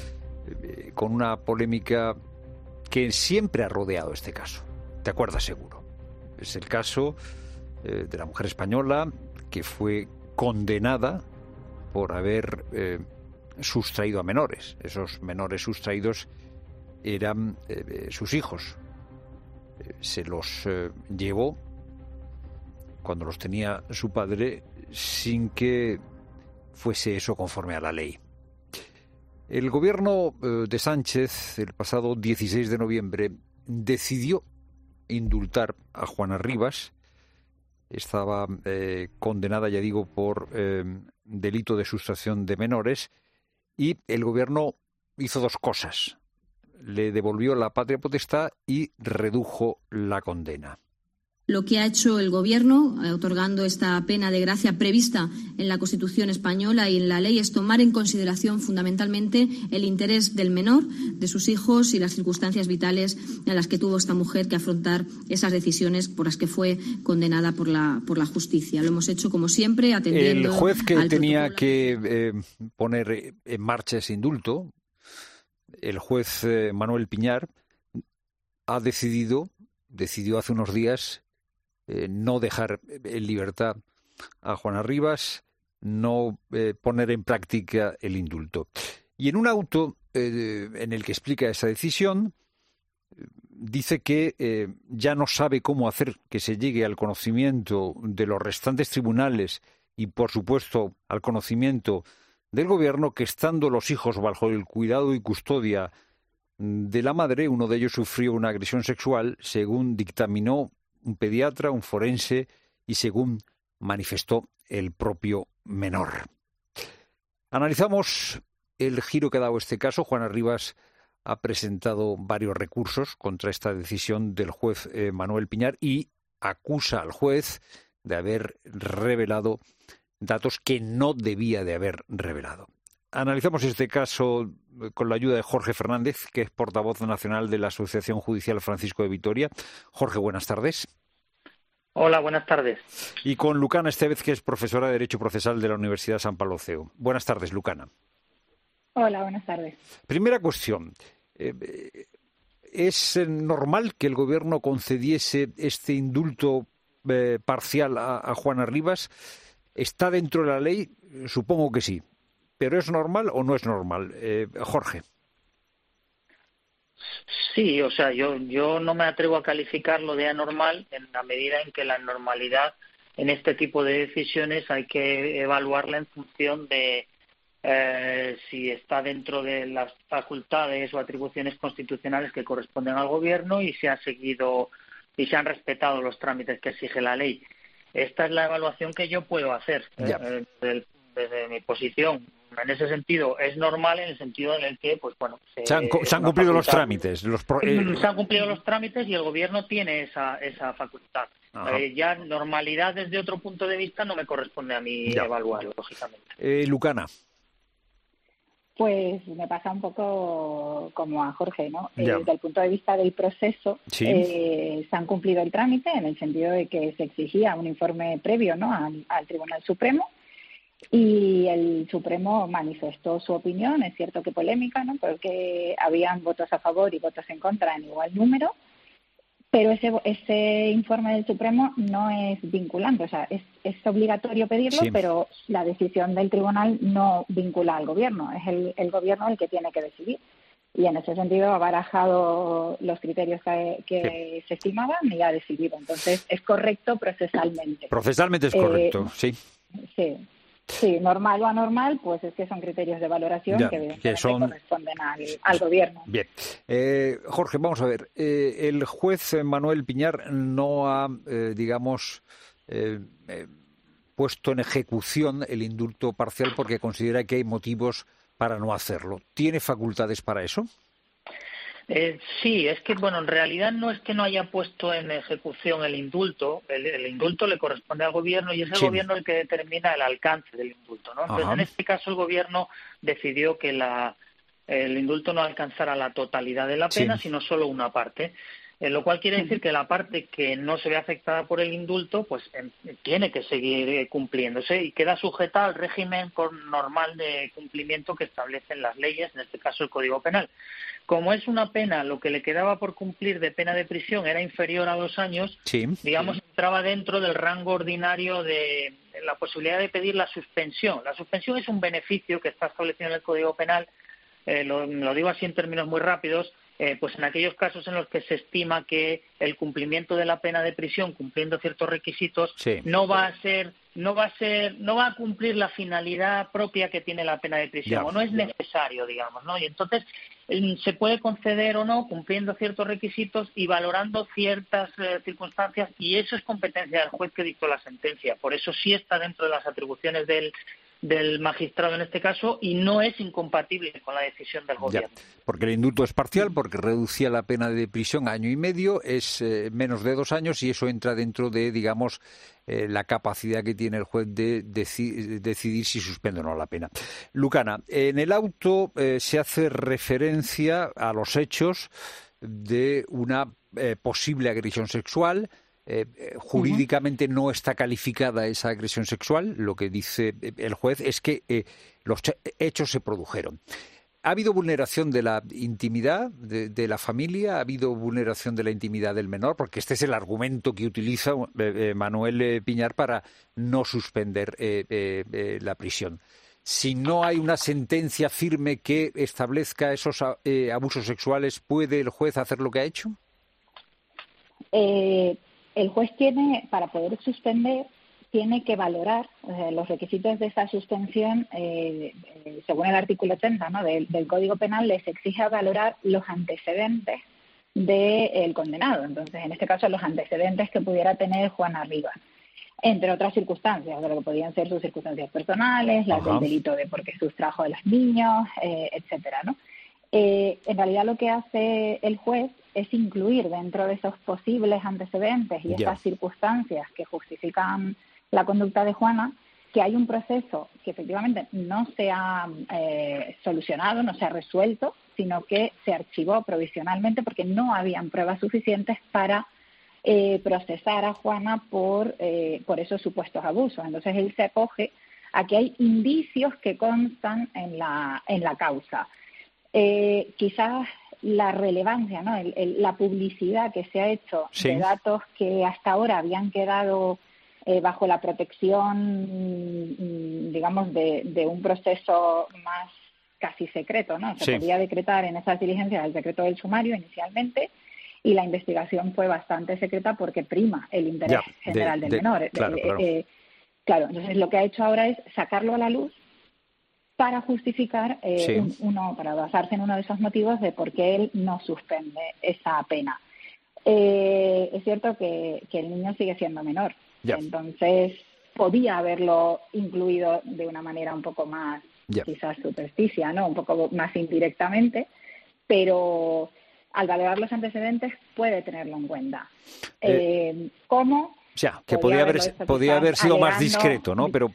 con una polémica que siempre ha rodeado este caso. ¿Te acuerdas seguro? Es el caso de la mujer española que fue condenada por haber sustraído a menores. Esos menores sustraídos eran sus hijos. Se los llevó cuando los tenía su padre sin que fuese eso conforme a la ley. El gobierno de Sánchez, el pasado 16 de noviembre, decidió indultar a Juana Rivas. Estaba condenada, ya digo, por delito de sustracción de menores. Y el gobierno hizo dos cosas. Le devolvió la patria potestad y redujo la condena. Lo que ha hecho el Gobierno, otorgando esta pena de gracia prevista en la Constitución española y en la ley, es tomar en consideración fundamentalmente el interés del menor, de sus hijos y las circunstancias vitales en las que tuvo esta mujer que afrontar esas decisiones por las que fue condenada por la justicia. Lo hemos hecho, como siempre, atendiendo. El juez que tenía que poner en marcha ese indulto, el juez Manuel Piñar, decidió hace unos días no dejar en libertad a Juana Rivas, no poner en práctica el indulto. Y en un auto en el que explica esa decisión, dice que ya no sabe cómo hacer que se llegue al conocimiento de los restantes tribunales y, por supuesto, al conocimiento del gobierno, que estando los hijos bajo el cuidado y custodia de la madre, uno de ellos sufrió una agresión sexual, según dictaminó un pediatra, un forense y según manifestó el propio menor. Analizamos el giro que ha dado este caso. Juana Rivas ha presentado varios recursos contra esta decisión del juez Manuel Piñar y acusa al juez de haber revelado datos que no debía de haber revelado. Analizamos este caso con la ayuda de Jorge Fernández, que es portavoz nacional de la Asociación Judicial Francisco de Vitoria. Jorge, buenas tardes. Hola, buenas tardes. Y con Lucana Estevez, que es profesora de Derecho Procesal de la Universidad San Pablo CEU. Buenas tardes, Lucana. Hola, buenas tardes. Primera cuestión. ¿Es normal que el Gobierno concediese este indulto parcial a Juana Rivas? ¿Está dentro de la ley? Supongo que sí. ¿Pero es normal o no es normal? Jorge. Sí, o sea, yo no me atrevo a calificarlo de anormal en la medida en que la normalidad en este tipo de decisiones hay que evaluarla en función de si está dentro de las facultades o atribuciones constitucionales que corresponden al Gobierno y se ha seguido y se han respetado los trámites que exige la ley. Esta es la evaluación que yo puedo hacer desde mi posición. En ese sentido, es normal en el sentido en el que, pues bueno... Se han cumplido los trámites. Se han cumplido los trámites y el Gobierno tiene esa facultad. Ya normalidad desde otro punto de vista no me corresponde a mí evaluarlo, lógicamente. Lucana. Pues me pasa un poco como a Jorge, ¿no? Desde el punto de vista del proceso, se han cumplido el trámite en el sentido de que se exigía un informe previo, ¿no?, al Tribunal Supremo, y el Supremo manifestó su opinión. Es cierto que polémica, ¿no?, porque habían votos a favor y votos en contra en igual número, pero ese informe del Supremo no es vinculante, o sea, es obligatorio pedirlo, pero la decisión del tribunal no vincula al gobierno, es el gobierno el que tiene que decidir. Y en ese sentido ha barajado los criterios que se estimaban y ha decidido. Entonces, es correcto procesalmente. Procesalmente es correcto, sí. Sí, normal o anormal, pues es que son criterios de valoración que evidentemente corresponden al gobierno. Bien. Jorge, vamos a ver. El juez Manuel Piñar no ha, puesto en ejecución el indulto parcial porque considera que hay motivos para no hacerlo. ¿Tiene facultades para eso? Sí, es que, en realidad no es que no haya puesto en ejecución el indulto. El indulto le corresponde al gobierno y es el gobierno el que determina el alcance del indulto, ¿no? Entonces, en este caso, el gobierno decidió que el indulto no alcanzara la totalidad de la pena, sino solo una parte. Lo cual quiere decir que la parte que no se ve afectada por el indulto, pues tiene que seguir cumpliéndose y queda sujeta al régimen normal de cumplimiento que establecen las leyes, en este caso el Código Penal. Como es una pena, lo que le quedaba por cumplir de pena de prisión era inferior a 2 años, entraba dentro del rango ordinario de la posibilidad de pedir la suspensión. La suspensión es un beneficio que está establecido en el Código Penal, lo digo así en términos muy rápidos, pues en aquellos casos en los que se estima que el cumplimiento de la pena de prisión, cumpliendo ciertos requisitos, no va a cumplir la finalidad propia que tiene la pena de prisión, o no es necesario, digamos, ¿no? Y entonces se puede conceder o no, cumpliendo ciertos requisitos y valorando ciertas circunstancias, y eso es competencia del juez que dictó la sentencia. Por eso sí está dentro de las atribuciones del magistrado en este caso, y no es incompatible con la decisión del gobierno. Porque el indulto es parcial, porque reducía la pena de prisión a 1 año y medio, es menos de 2 años, y eso entra dentro de, la capacidad que tiene el juez de decidir si suspende o no la pena. Lucana, en el auto se hace referencia a los hechos de una posible agresión sexual. Jurídicamente no está calificada esa agresión sexual. Lo que dice el juez es que los hechos se produjeron. ¿Ha habido vulneración de la intimidad de la familia? ¿Ha habido vulneración de la intimidad del menor? Porque este es el argumento que utiliza Manuel Piñar para no suspender la prisión. Si no hay una sentencia firme que establezca esos abusos sexuales, ¿puede el juez hacer lo que ha hecho? El juez para poder suspender, tiene que valorar los requisitos de esa suspensión, según el artículo 80, ¿no?, del Código Penal, les exige valorar los antecedentes del condenado. Entonces, en este caso, los antecedentes que pudiera tener Juana Rivas, entre otras circunstancias, de lo que podían ser sus circunstancias personales, las del delito de porque sustrajo a los niños, etcétera, ¿no? En realidad, lo que hace el juez es incluir dentro de esos posibles antecedentes y esas circunstancias que justifican la conducta de Juana, que hay un proceso que efectivamente no se ha solucionado, no se ha resuelto, sino que se archivó provisionalmente porque no habían pruebas suficientes para procesar a Juana por esos supuestos abusos. Entonces él se acoge a que hay indicios que constan en la causa. Quizás la relevancia, ¿no?, la publicidad que se ha hecho de datos que hasta ahora habían quedado bajo la protección, digamos, de un proceso más casi secreto, ¿no? Se podía decretar en esas diligencias el secreto del sumario inicialmente, y la investigación fue bastante secreta porque prima el interés general del menor. Claro, entonces lo que ha hecho ahora es sacarlo a la luz para justificar, para basarse en uno de esos motivos de por qué él no suspende esa pena. Es cierto que el niño sigue siendo menor, entonces podía haberlo incluido de una manera un poco más, quizás supersticia, ¿no?, un poco más indirectamente, pero al valorar los antecedentes puede tenerlo en cuenta. ¿Cómo? O sea, que podía haber sido más discreto, ¿no? Pero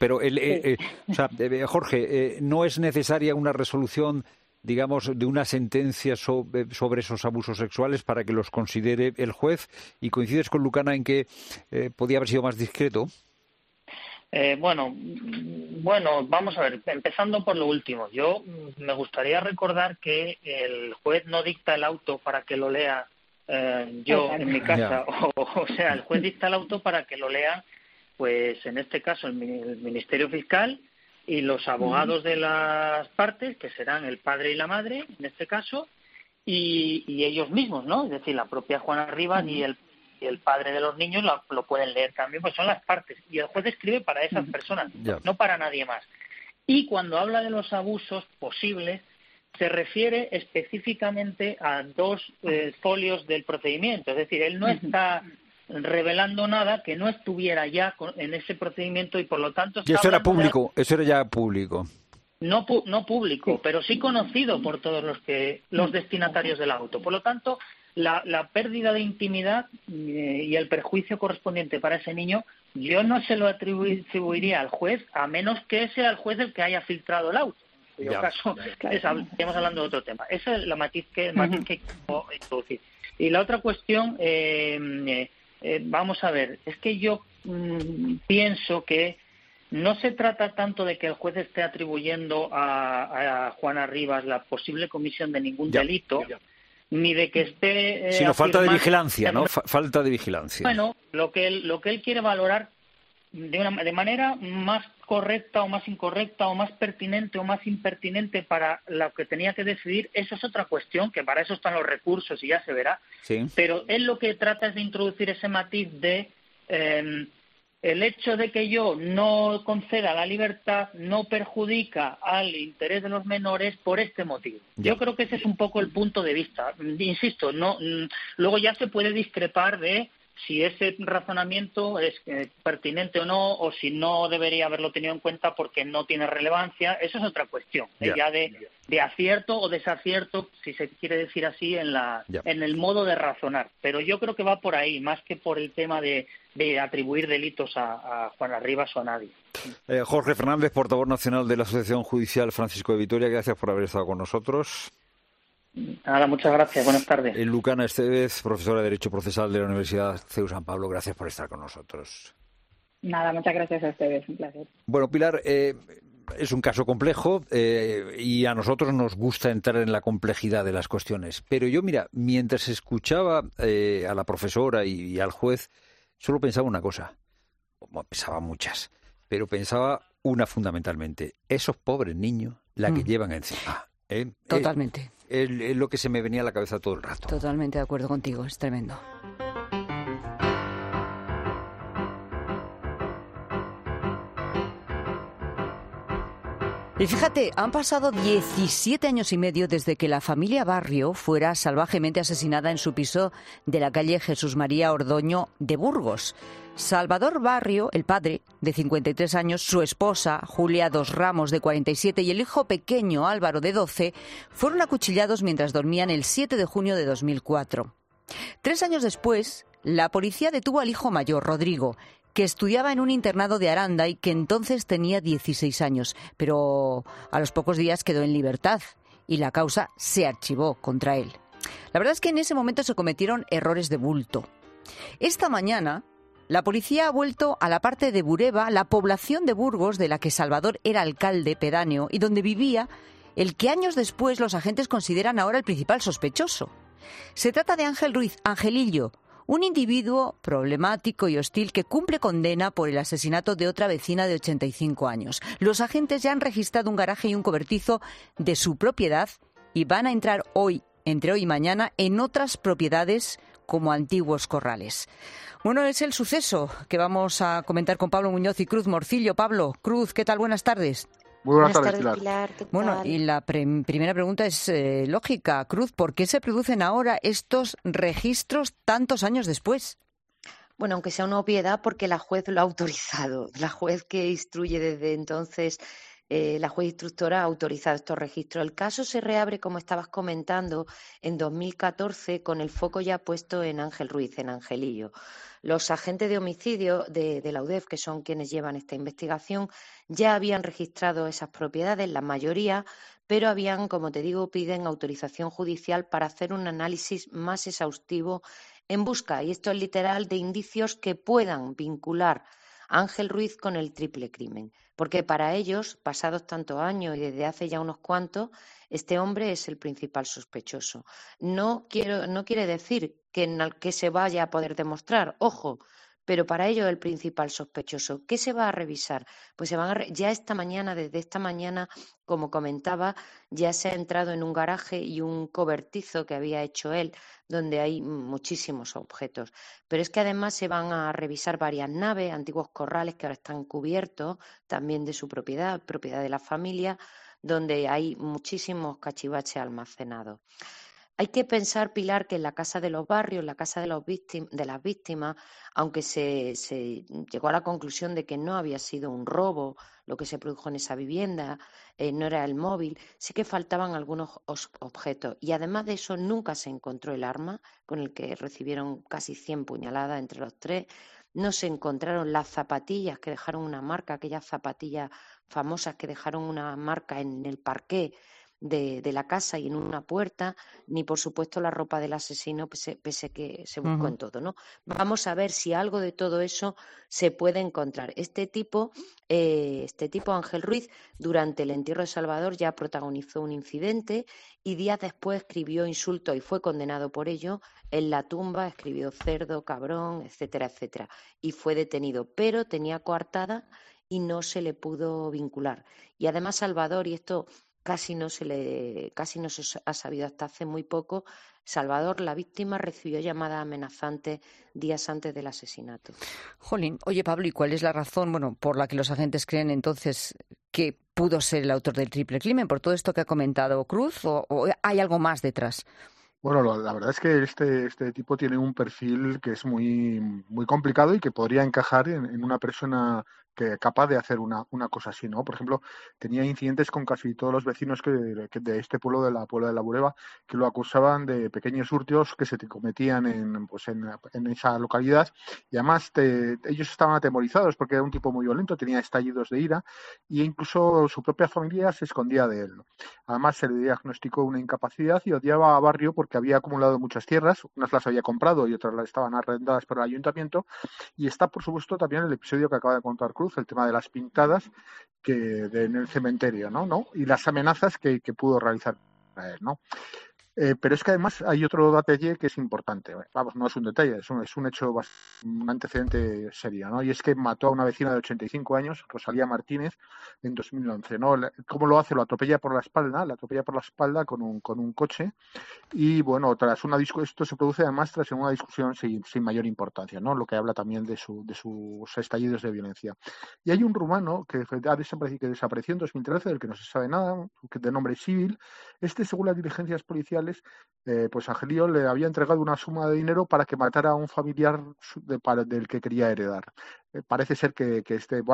Jorge, no es necesaria una resolución, digamos, de una sentencia sobre esos abusos sexuales para que los considere el juez. ¿Y coincides con Lucana en que podía haber sido más discreto? Bueno, vamos a ver, empezando por lo último. Yo me gustaría recordar que el juez no dicta el auto para que lo lea yo en mi casa. O sea, el juez dicta el auto para que lo lea, pues en este caso el Ministerio Fiscal y los abogados de las partes, que serán el padre y la madre, en este caso, y ellos mismos, ¿no? Es decir, la propia Juana Rivas y el padre de los niños lo pueden leer también, pues son las partes. Y el juez escribe para esas personas, no para nadie más. Y cuando habla de los abusos posibles, se refiere específicamente a 2 folios del procedimiento. Es decir, él no está revelando nada que no estuviera ya en ese procedimiento y por lo tanto... Y eso era público, eso era ya público. No público, pero sí conocido por todos los destinatarios del auto. Por lo tanto, la pérdida de intimidad y el perjuicio correspondiente para ese niño, yo no se lo atribuiría al juez, a menos que sea el juez el que haya filtrado el auto. En cuyo caso, estamos hablando de otro tema. Esa es la matiz que quiero introducir. Y la otra cuestión, vamos a ver, es que yo pienso que no se trata tanto de que el juez esté atribuyendo a Juana Rivas la posible comisión de ningún delito, ni de que esté... sino falta de vigilancia, ¿no? Falta de vigilancia. Bueno, lo que él quiere valorar de manera más correcta o más incorrecta o más pertinente o más impertinente para lo que tenía que decidir, eso es otra cuestión, que para eso están los recursos y ya se verá. Sí. Pero él lo que trata es de introducir ese matiz de el hecho de que yo no conceda la libertad no perjudica al interés de los menores por este motivo. Yo creo que ese es un poco el punto de vista. Insisto, luego ya se puede discrepar de si ese razonamiento es pertinente o no, o si no debería haberlo tenido en cuenta porque no tiene relevancia. Eso es otra cuestión, ya de acierto o desacierto, si se quiere decir así, en el modo de razonar. Pero yo creo que va por ahí, más que por el tema de atribuir delitos a Juana Rivas o a nadie. Jorge Fernández, portavoz nacional de la Asociación Judicial Francisco de Vitoria, gracias por haber estado con nosotros. Nada, muchas gracias. Buenas tardes. Lucana Estevez, profesora de Derecho Procesal de la Universidad CEU San Pablo, gracias por estar con nosotros. Nada, muchas gracias a ustedes, un placer. Bueno, Pilar, es un caso complejo y a nosotros nos gusta entrar en la complejidad de las cuestiones. Pero yo, mira, mientras escuchaba a la profesora y al juez, solo pensaba una cosa. Bueno, pensaba muchas, pero pensaba una fundamentalmente. Esos pobres niños, la que llevan encima. Totalmente. Es lo que se me venía a la cabeza todo el rato. Totalmente de acuerdo contigo, es tremendo. Y fíjate, han pasado 17 años y medio desde que la familia Barrio fuera salvajemente asesinada en su piso de la calle Jesús María Ordoño de Burgos. Salvador Barrio, el padre, de 53 años, su esposa, Julia Dos Ramos, de 47, y el hijo pequeño, Álvaro, de 12, fueron acuchillados mientras dormían el 7 de junio de 2004. 3 años después, la policía detuvo al hijo mayor, Rodrigo, que estudiaba en un internado de Aranda y que entonces tenía 16 años, pero a los pocos días quedó en libertad y la causa se archivó contra él. La verdad es que en ese momento se cometieron errores de bulto. Esta mañana, la policía ha vuelto a la parte de Bureba, la población de Burgos de la que Salvador era alcalde pedáneo y donde vivía el que años después los agentes consideran ahora el principal sospechoso. Se trata de Ángel Ruiz, Angelillo, un individuo problemático y hostil que cumple condena por el asesinato de otra vecina de 85 años. Los agentes ya han registrado un garaje y un cobertizo de su propiedad y van a entrar entre hoy y mañana, en otras propiedades como antiguos corrales. Bueno, es el suceso que vamos a comentar con Pablo Muñoz y Cruz Morcillo. Pablo, Cruz, ¿qué tal? Buenas tardes. Muy buenas tardes, Pilar. ¿Qué tal? Bueno, y la primera pregunta es lógica. Cruz, ¿por qué se producen ahora estos registros tantos años después? Bueno, aunque sea una obviedad, porque la juez lo ha autorizado. La juez que instruye desde entonces La juez instructora ha autorizado estos registros. El caso se reabre, como estabas comentando, en 2014 con el foco ya puesto en Ángel Ruiz, en Angelillo. Los agentes de homicidio de la UDEF, que son quienes llevan esta investigación, ya habían registrado esas propiedades, la mayoría, pero habían, como te digo, piden autorización judicial para hacer un análisis más exhaustivo en busca, y esto es literal, de indicios que puedan vincular a Ángel Ruiz con el triple crimen. Porque para ellos, pasados tantos años y desde hace ya unos cuantos, este hombre es el principal sospechoso. No quiere decir que se vaya a poder demostrar, ojo, pero para ello el principal sospechoso. ¿Qué se va a revisar? Pues ya desde esta mañana, como comentaba, ya se ha entrado en un garaje y un cobertizo que había hecho él, donde hay muchísimos objetos. Pero es que además se van a revisar varias naves, antiguos corrales que ahora están cubiertos, también de su propiedad de la familia, donde hay muchísimos cachivaches almacenados. Hay que pensar, Pilar, que en la casa de los barrios, en la casa de las víctimas, aunque se llegó a la conclusión de que no había sido un robo lo que se produjo en esa vivienda, no era el móvil, sí que faltaban algunos objetos. Y además de eso, nunca se encontró el arma con el que recibieron casi 100 puñaladas entre los tres. No se encontraron las zapatillas que dejaron una marca, aquellas zapatillas famosas que dejaron una marca en el parqué de la casa y en una puerta, ni por supuesto la ropa del asesino, pese que se buscó en todo, ¿no? Vamos a ver si algo de todo eso se puede encontrar. Este tipo, Ángel Ruiz, durante el entierro de Salvador ya protagonizó un incidente y días después escribió insultos y fue condenado por ello. En la tumba escribió cerdo, cabrón, etcétera, etcétera, y fue detenido, pero tenía coartada y no se le pudo vincular. Y además Salvador, y esto casi no se ha sabido hasta hace muy poco, Salvador, la víctima, recibió llamadas amenazantes días antes del asesinato. Jolín, oye Pablo, ¿y cuál es la razón, por la que los agentes creen entonces que pudo ser el autor del triple crimen? ¿Por todo esto que ha comentado Cruz o hay algo más detrás? Bueno, la verdad es que este tipo tiene un perfil que es muy, muy complicado y que podría encajar en una persona que capaz de hacer una cosa así, ¿no? Por ejemplo, tenía incidentes con casi todos los vecinos que de este pueblo de la Bureba, que lo acusaban de pequeños hurtos que se cometían en esa localidad, y además ellos estaban atemorizados porque era un tipo muy violento, tenía estallidos de ira e incluso su propia familia se escondía de él, ¿no? Además se le diagnosticó una incapacidad y odiaba a Barrio porque había acumulado muchas tierras, unas las había comprado y otras las estaban arrendadas por el ayuntamiento, y está por supuesto también el episodio que acaba de contar Cruz, el tema de las pintadas en el cementerio, ¿no? Y las amenazas que pudo realizar a él, ¿no? Pero es que además hay otro detalle que es importante. Vamos, no es un detalle, es un hecho, un antecedente serio, ¿no? Y es que mató a una vecina de 85 años, Rosalía Martínez, en 2011, ¿no? ¿Cómo lo hace? Lo atropella por la espalda con un coche. Y bueno, esto se produce además tras una discusión sin mayor importancia, ¿no? Lo que habla también de sus estallidos de violencia. Y hay un rumano que desapareció en 2013, del que no se sabe nada, de nombre Civil. Según las diligencias policiales, pues Angelillo le había entregado una suma de dinero para que matara a un familiar del que quería heredar. Parece ser que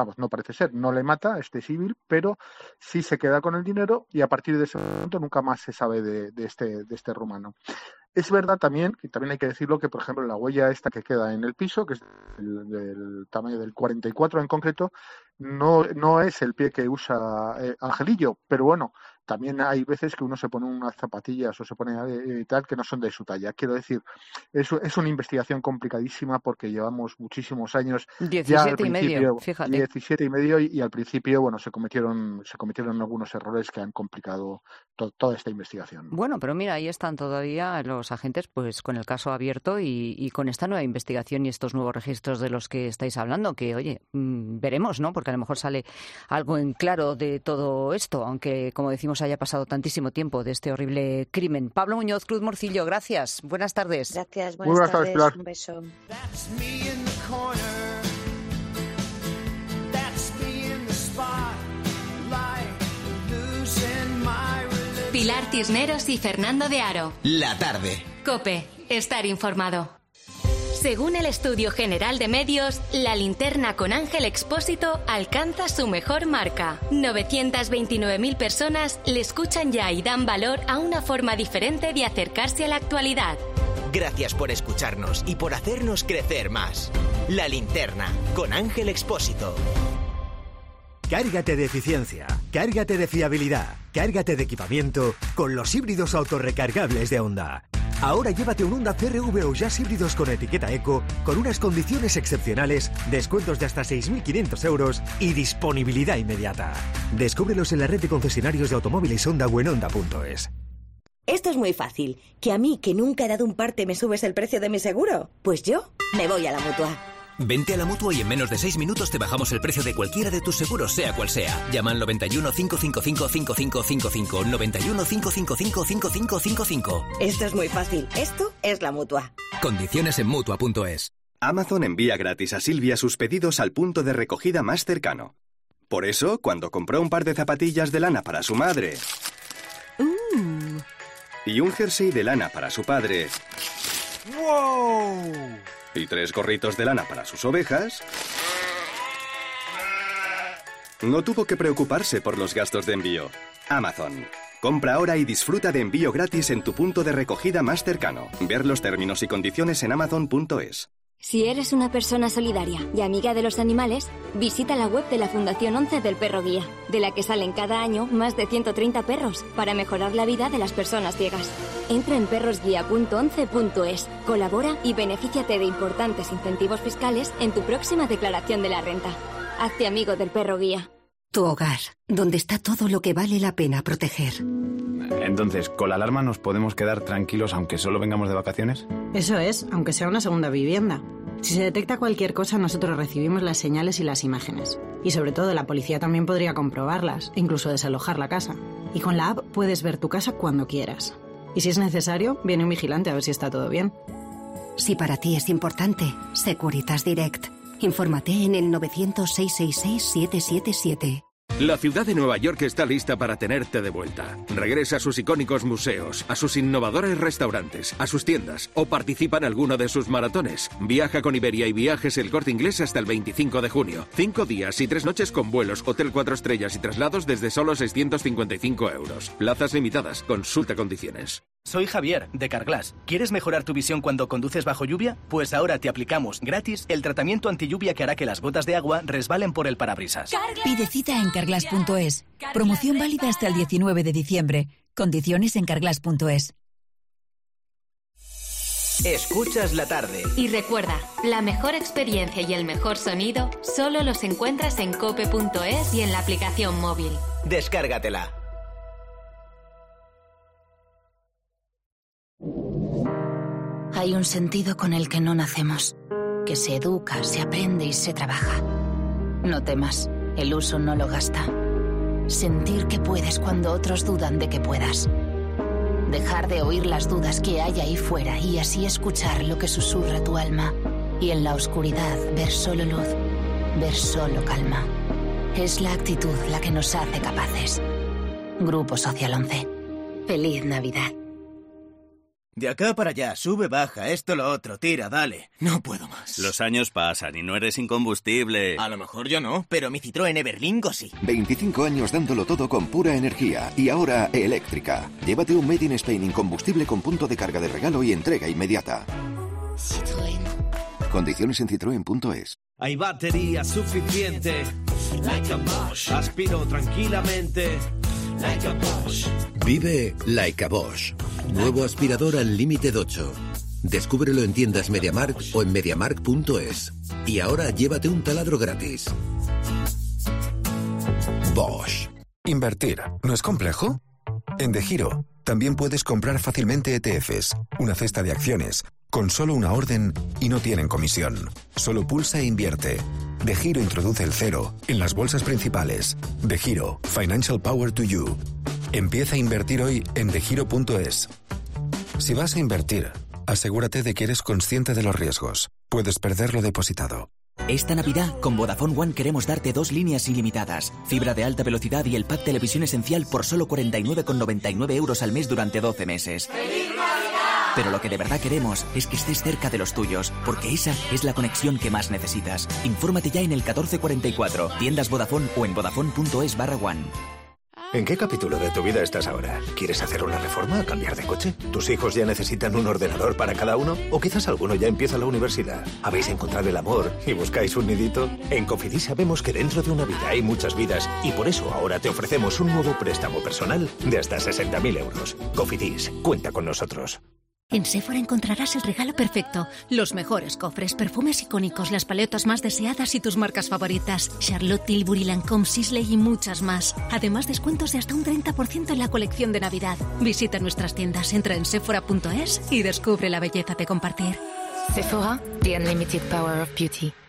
no le mata a este Civil, pero sí se queda con el dinero y a partir de ese momento nunca más se sabe de este rumano. Es verdad también, y también hay que decirlo, que por ejemplo la huella esta que queda en el piso, que es del tamaño del 44 en concreto, no es el pie que usa Angelillo, pero bueno, también hay veces que uno se pone unas zapatillas o se pone tal que no son de su talla. Quiero decir, es una investigación complicadísima porque llevamos muchísimos años. 17 y medio, fíjate. 17 y medio y al principio, bueno, se cometieron algunos errores que han complicado toda esta investigación. Bueno, pero mira, ahí están todavía los agentes pues con el caso abierto y con esta nueva investigación y estos nuevos registros de los que estáis hablando, que oye, veremos, ¿no? Porque a lo mejor sale algo en claro de todo esto, aunque como decimos haya pasado tantísimo tiempo de este horrible crimen. Pablo Muñoz, Cruz Morcillo, gracias. Buenas tardes. Gracias, buenas tardes, Pilar. Un beso. Pilar Cisneros y Fernando de Aro. La tarde. COPE. Estar informado. Según el Estudio General de Medios, La Linterna con Ángel Expósito alcanza su mejor marca. 929.000 personas le escuchan ya y dan valor a una forma diferente de acercarse a la actualidad. Gracias por escucharnos y por hacernos crecer más. La Linterna con Ángel Expósito. Cárgate de eficiencia, cárgate de fiabilidad, cárgate de equipamiento con los híbridos autorrecargables de Honda. Ahora llévate un Honda CR-V o Jazz híbridos con etiqueta Eco con unas condiciones excepcionales, descuentos de hasta 6.500 euros y disponibilidad inmediata. Descúbrelos en la red de concesionarios de automóviles Honda o en Honda.es. Esto es muy fácil. ¿Que a mí, que nunca he dado un parte, me subes el precio de mi seguro? Pues yo me voy a la Mutua. Vente a la Mutua y en menos de 6 minutos te bajamos el precio de cualquiera de tus seguros, sea cual sea. Llama al 91 555 5555. 91 555 5555. Esto es muy fácil. Esto es la Mutua. Condiciones en Mutua.es. Amazon envía gratis a Silvia sus pedidos al punto de recogida más cercano. Por eso, cuando compró un par de zapatillas de lana para su madre y un jersey de lana para su padre, ¡wow!, y 3 gorritos de lana para sus ovejas, no tuvo que preocuparse por los gastos de envío. Amazon. Compra ahora y disfruta de envío gratis en tu punto de recogida más cercano. Ver los términos y condiciones en Amazon.es. Si eres una persona solidaria y amiga de los animales, visita la web de la Fundación 11 del Perro Guía, de la que salen cada año más de 130 perros para mejorar la vida de las personas ciegas. Entra en perrosguía.11.es, colabora y benefíciate de importantes incentivos fiscales en tu próxima declaración de la renta. Hazte amigo del Perro Guía. Tu hogar, donde está todo lo que vale la pena proteger. Entonces, ¿con la alarma nos podemos quedar tranquilos aunque solo vengamos de vacaciones? Eso es, aunque sea una segunda vivienda. Si se detecta cualquier cosa, nosotros recibimos las señales y las imágenes. Y sobre todo, la policía también podría comprobarlas, e incluso desalojar la casa. Y con la app puedes ver tu casa cuando quieras. Y si es necesario, viene un vigilante a ver si está todo bien. Si para ti es importante, Securitas Direct. Infórmate en el 900-666-777. La ciudad de Nueva York está lista para tenerte de vuelta. Regresa a sus icónicos museos, a sus innovadores restaurantes, a sus tiendas o participa en alguno de sus maratones. Viaja con Iberia y Viajes El Corte Inglés hasta el 25 de junio. 5 días y 3 noches con vuelos, hotel 4 estrellas y traslados desde solo 655 euros. Plazas limitadas. Consulta condiciones. Soy Javier, de Carglass. ¿Quieres mejorar tu visión cuando conduces bajo lluvia? Pues ahora te aplicamos gratis el tratamiento antilluvia que hará que las gotas de agua resbalen por el parabrisas. Pide cita en carglass.es. Promoción válida hasta el 19 de diciembre. Condiciones en carglass.es. Escuchas la tarde. Y recuerda, la mejor experiencia y el mejor sonido solo los encuentras en cope.es y en la aplicación móvil. Descárgatela. Hay un sentido con el que no nacemos, que se educa, se aprende y se trabaja. No temas, el uso no lo gasta. Sentir que puedes cuando otros dudan de que puedas. Dejar de oír las dudas que hay ahí fuera y así escuchar lo que susurra tu alma. Y en la oscuridad ver solo luz, ver solo calma. Es la actitud la que nos hace capaces. Grupo Social 11. Feliz Navidad. De acá para allá, sube, baja, esto, lo otro, tira, dale. No puedo más. Los años pasan y no eres incombustible. A lo mejor yo no, pero mi Citroën Everlingo sí. 25 años dándolo todo con pura energía y ahora eléctrica. Llévate un Made in Spain incombustible con punto de carga de regalo y entrega inmediata. Citroën. Condiciones en citroen.es. Hay batería suficiente. Like a Bosch. Aspiro tranquilamente. Like a Bosch. Vive Like a Bosch. Nuevo aspirador Unlimited 8. Descúbrelo en tiendas MediaMarkt o en MediaMarkt.es. Y ahora llévate un taladro gratis. Bosch. ¿Invertir no es complejo? En DEGIRO también puedes comprar fácilmente ETFs, una cesta de acciones, con solo una orden y no tienen comisión. Solo pulsa e invierte. DEGIRO introduce el cero en las bolsas principales. DEGIRO, Financial Power to You. Empieza a invertir hoy en DEGIRO.es. Si vas a invertir, asegúrate de que eres consciente de los riesgos. Puedes perder lo depositado. Esta Navidad, con Vodafone One queremos darte 2 líneas ilimitadas, fibra de alta velocidad y el pack televisión esencial por solo 49,99 euros al mes durante 12 meses. ¡Feliz Navidad! Pero lo que de verdad queremos es que estés cerca de los tuyos, porque esa es la conexión que más necesitas. Infórmate ya en el 1444, tiendas Vodafone o en vodafone.es/one. ¿En qué capítulo de tu vida estás ahora? ¿Quieres hacer una reforma o cambiar de coche? ¿Tus hijos ya necesitan un ordenador para cada uno? ¿O quizás alguno ya empieza la universidad? ¿Habéis encontrado el amor y buscáis un nidito? En Cofidis sabemos que dentro de una vida hay muchas vidas y por eso ahora te ofrecemos un nuevo préstamo personal de hasta 60.000 euros. Cofidis, cuenta con nosotros. En Sephora encontrarás el regalo perfecto. Los mejores cofres, perfumes icónicos, las paletas más deseadas y tus marcas favoritas. Charlotte Tilbury, Lancôme, Sisley y muchas más. Además, descuentos de hasta un 30% en la colección de Navidad. Visita nuestras tiendas, entra en sephora.es y descubre la belleza de compartir. Sephora, the unlimited power of beauty.